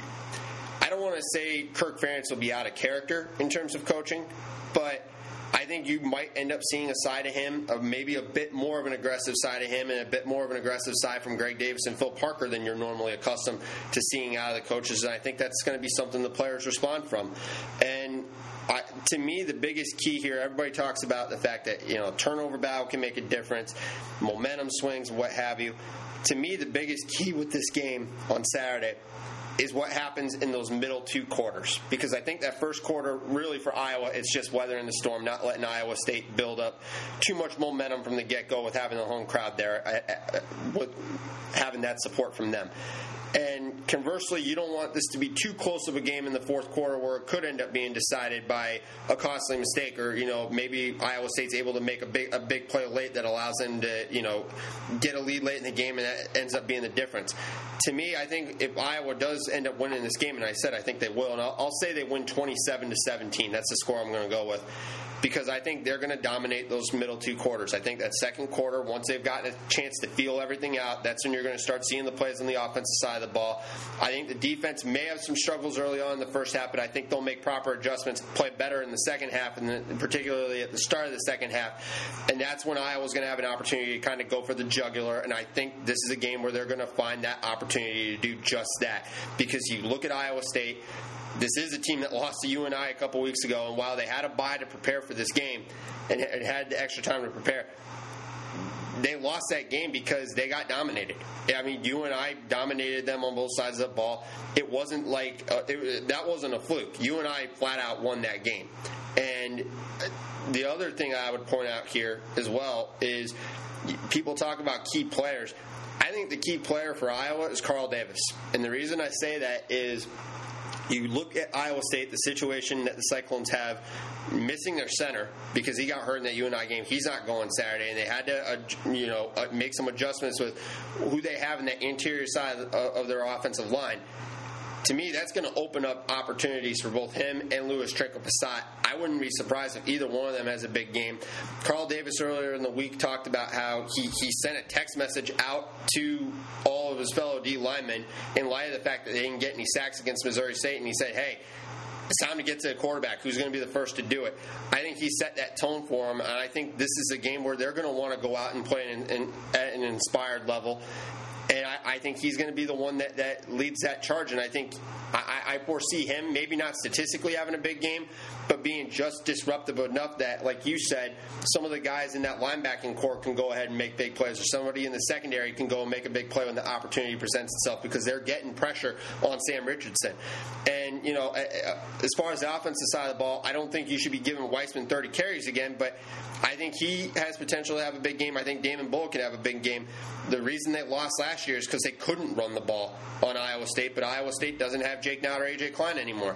I don't want to say Kirk Ferentz will be out of character in terms of coaching, but I think you might end up seeing a side of him, maybe a bit more of an aggressive side of him and a bit more of an aggressive side from Greg Davis and Phil Parker than you're normally accustomed to seeing out of the coaches. And I think that's going to be something the players respond from. And to me, the biggest key here, everybody talks about the fact that, turnover battle can make a difference, momentum swings, what have you. To me, the biggest key with this game on Saturday is what happens in those middle 2 quarters. Because I think that first quarter, really for Iowa, it's just weathering the storm, not letting Iowa State build up too much momentum from the get-go with having the home crowd there, with having that support from them. And conversely, you don't want this to be too close of a game in the fourth quarter where it could end up being decided by a costly mistake, or maybe Iowa State's able to make a big play late that allows them to get a lead late in the game, and that ends up being the difference. To me, I think if Iowa does end up winning this game, and I said I think they will, and I'll say they win 27-17. That's the score I'm going to go with, because I think they're going to dominate those middle 2 quarters. I think that second quarter, once they've gotten a chance to feel everything out, that's when you're going to start seeing the plays on the offensive side of the ball. I think the defense may have some struggles early on in the first half, but I think they'll make proper adjustments, play better in the second half, and particularly at the start of the second half. And that's when Iowa's going to have an opportunity to kind of go for the jugular, and I think this is a game where they're going to find that opportunity to do just that. Because you look at Iowa State, this is a team that lost to UNI a couple weeks ago, and while they had a bye to prepare for this game and had the extra time to prepare, they lost that game because they got dominated. I mean, UNI dominated them on both sides of the ball. It wasn't like that wasn't a fluke. UNI flat out won that game. And the other thing I would point out here as well is people talk about key players. I think the key player for Iowa is Carl Davis. And the reason I say that is You look at Iowa State, the situation that the Cyclones have, missing their center because he got hurt in that UNI game. He's not going Saturday, and they had to, make some adjustments with who they have in that interior side of their offensive line. To me, that's going to open up opportunities for both him and Louis Trinco-Passat. I wouldn't be surprised if either one of them has a big game. Carl Davis earlier in the week talked about how he sent a text message out to all of his fellow D linemen in light of the fact that they didn't get any sacks against Missouri State, and he said, hey, it's time to get to the quarterback. Who's going to be the first to do it? I think he set that tone for them, and I think this is a game where they're going to want to go out and play at an inspired level. And I think he's going to be the one that leads that charge. And I think I foresee him, maybe not statistically having a big game, but being just disruptive enough that, like you said, some of the guys in that linebacking core can go ahead and make big plays, or somebody in the secondary can go and make a big play when the opportunity presents itself because they're getting pressure on Sam Richardson. And, as far as the offensive side of the ball, I don't think you should be giving Weissman 30 carries again, but I think he has potential to have a big game. I think Damon Bullock can have a big game. The reason they lost last year is because they couldn't run the ball on Iowa State, but Iowa State doesn't have Jake Nott or A.J. Klein anymore.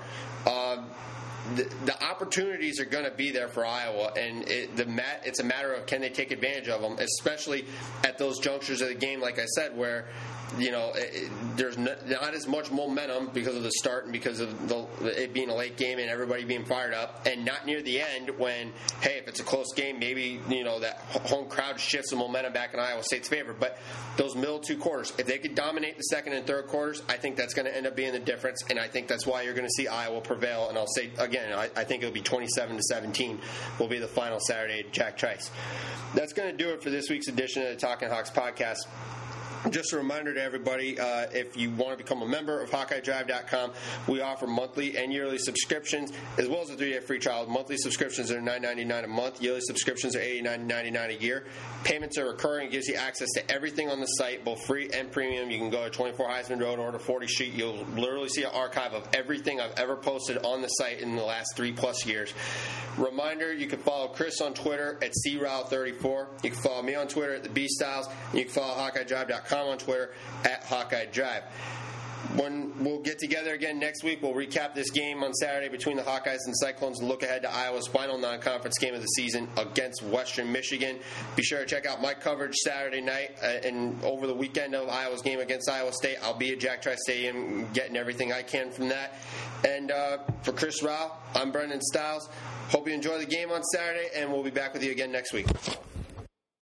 The opportunities are going to be there for Iowa, and it's a matter of can they take advantage of them, especially at those junctures of the game, like I said, where there's not as much momentum because of the start and because of it being a late game and everybody being fired up, and not near the end when, hey, if it's a close game, maybe that home crowd shifts the momentum back in Iowa State's favor. But those middle two quarters, if they could dominate the second and third quarters, I think that's going to end up being the difference, and I think that's why you're going to see Iowa prevail. And I'll say again, I think it'll be 27-17 will be the final Saturday at Jack Trice. That's going to do it for this week's edition of the Talking Hawks podcast. Just a reminder to everybody, if you want to become a member of HawkeyeDrive.com, we offer monthly and yearly subscriptions, as well as a 3-day free trial. Monthly subscriptions are $9.99 a month. Yearly subscriptions are $89.99 a year. Payments are recurring. It gives you access to everything on the site, both free and premium. You can go to 24 Heisman Road, order 40 sheet. You'll literally see an archive of everything I've ever posted on the site in the last 3+ years. Reminder, you can follow Chris on Twitter at CROW34. You can follow me on Twitter at TheBStyles. And you can follow HawkeyeDrive.com on Twitter at Hawkeye Drive. When we'll get together again next week, we'll recap this game on Saturday between the Hawkeyes and Cyclones and look ahead to Iowa's final non-conference game of the season against Western Michigan. Be sure to check out my coverage Saturday night and over the weekend of Iowa's game against Iowa State. I'll be at Jack Trice Stadium getting everything I can from that. And for Chris Rao, I'm Brendan Stiles. Hope you enjoy the game on Saturday, and we'll be back with you again next week.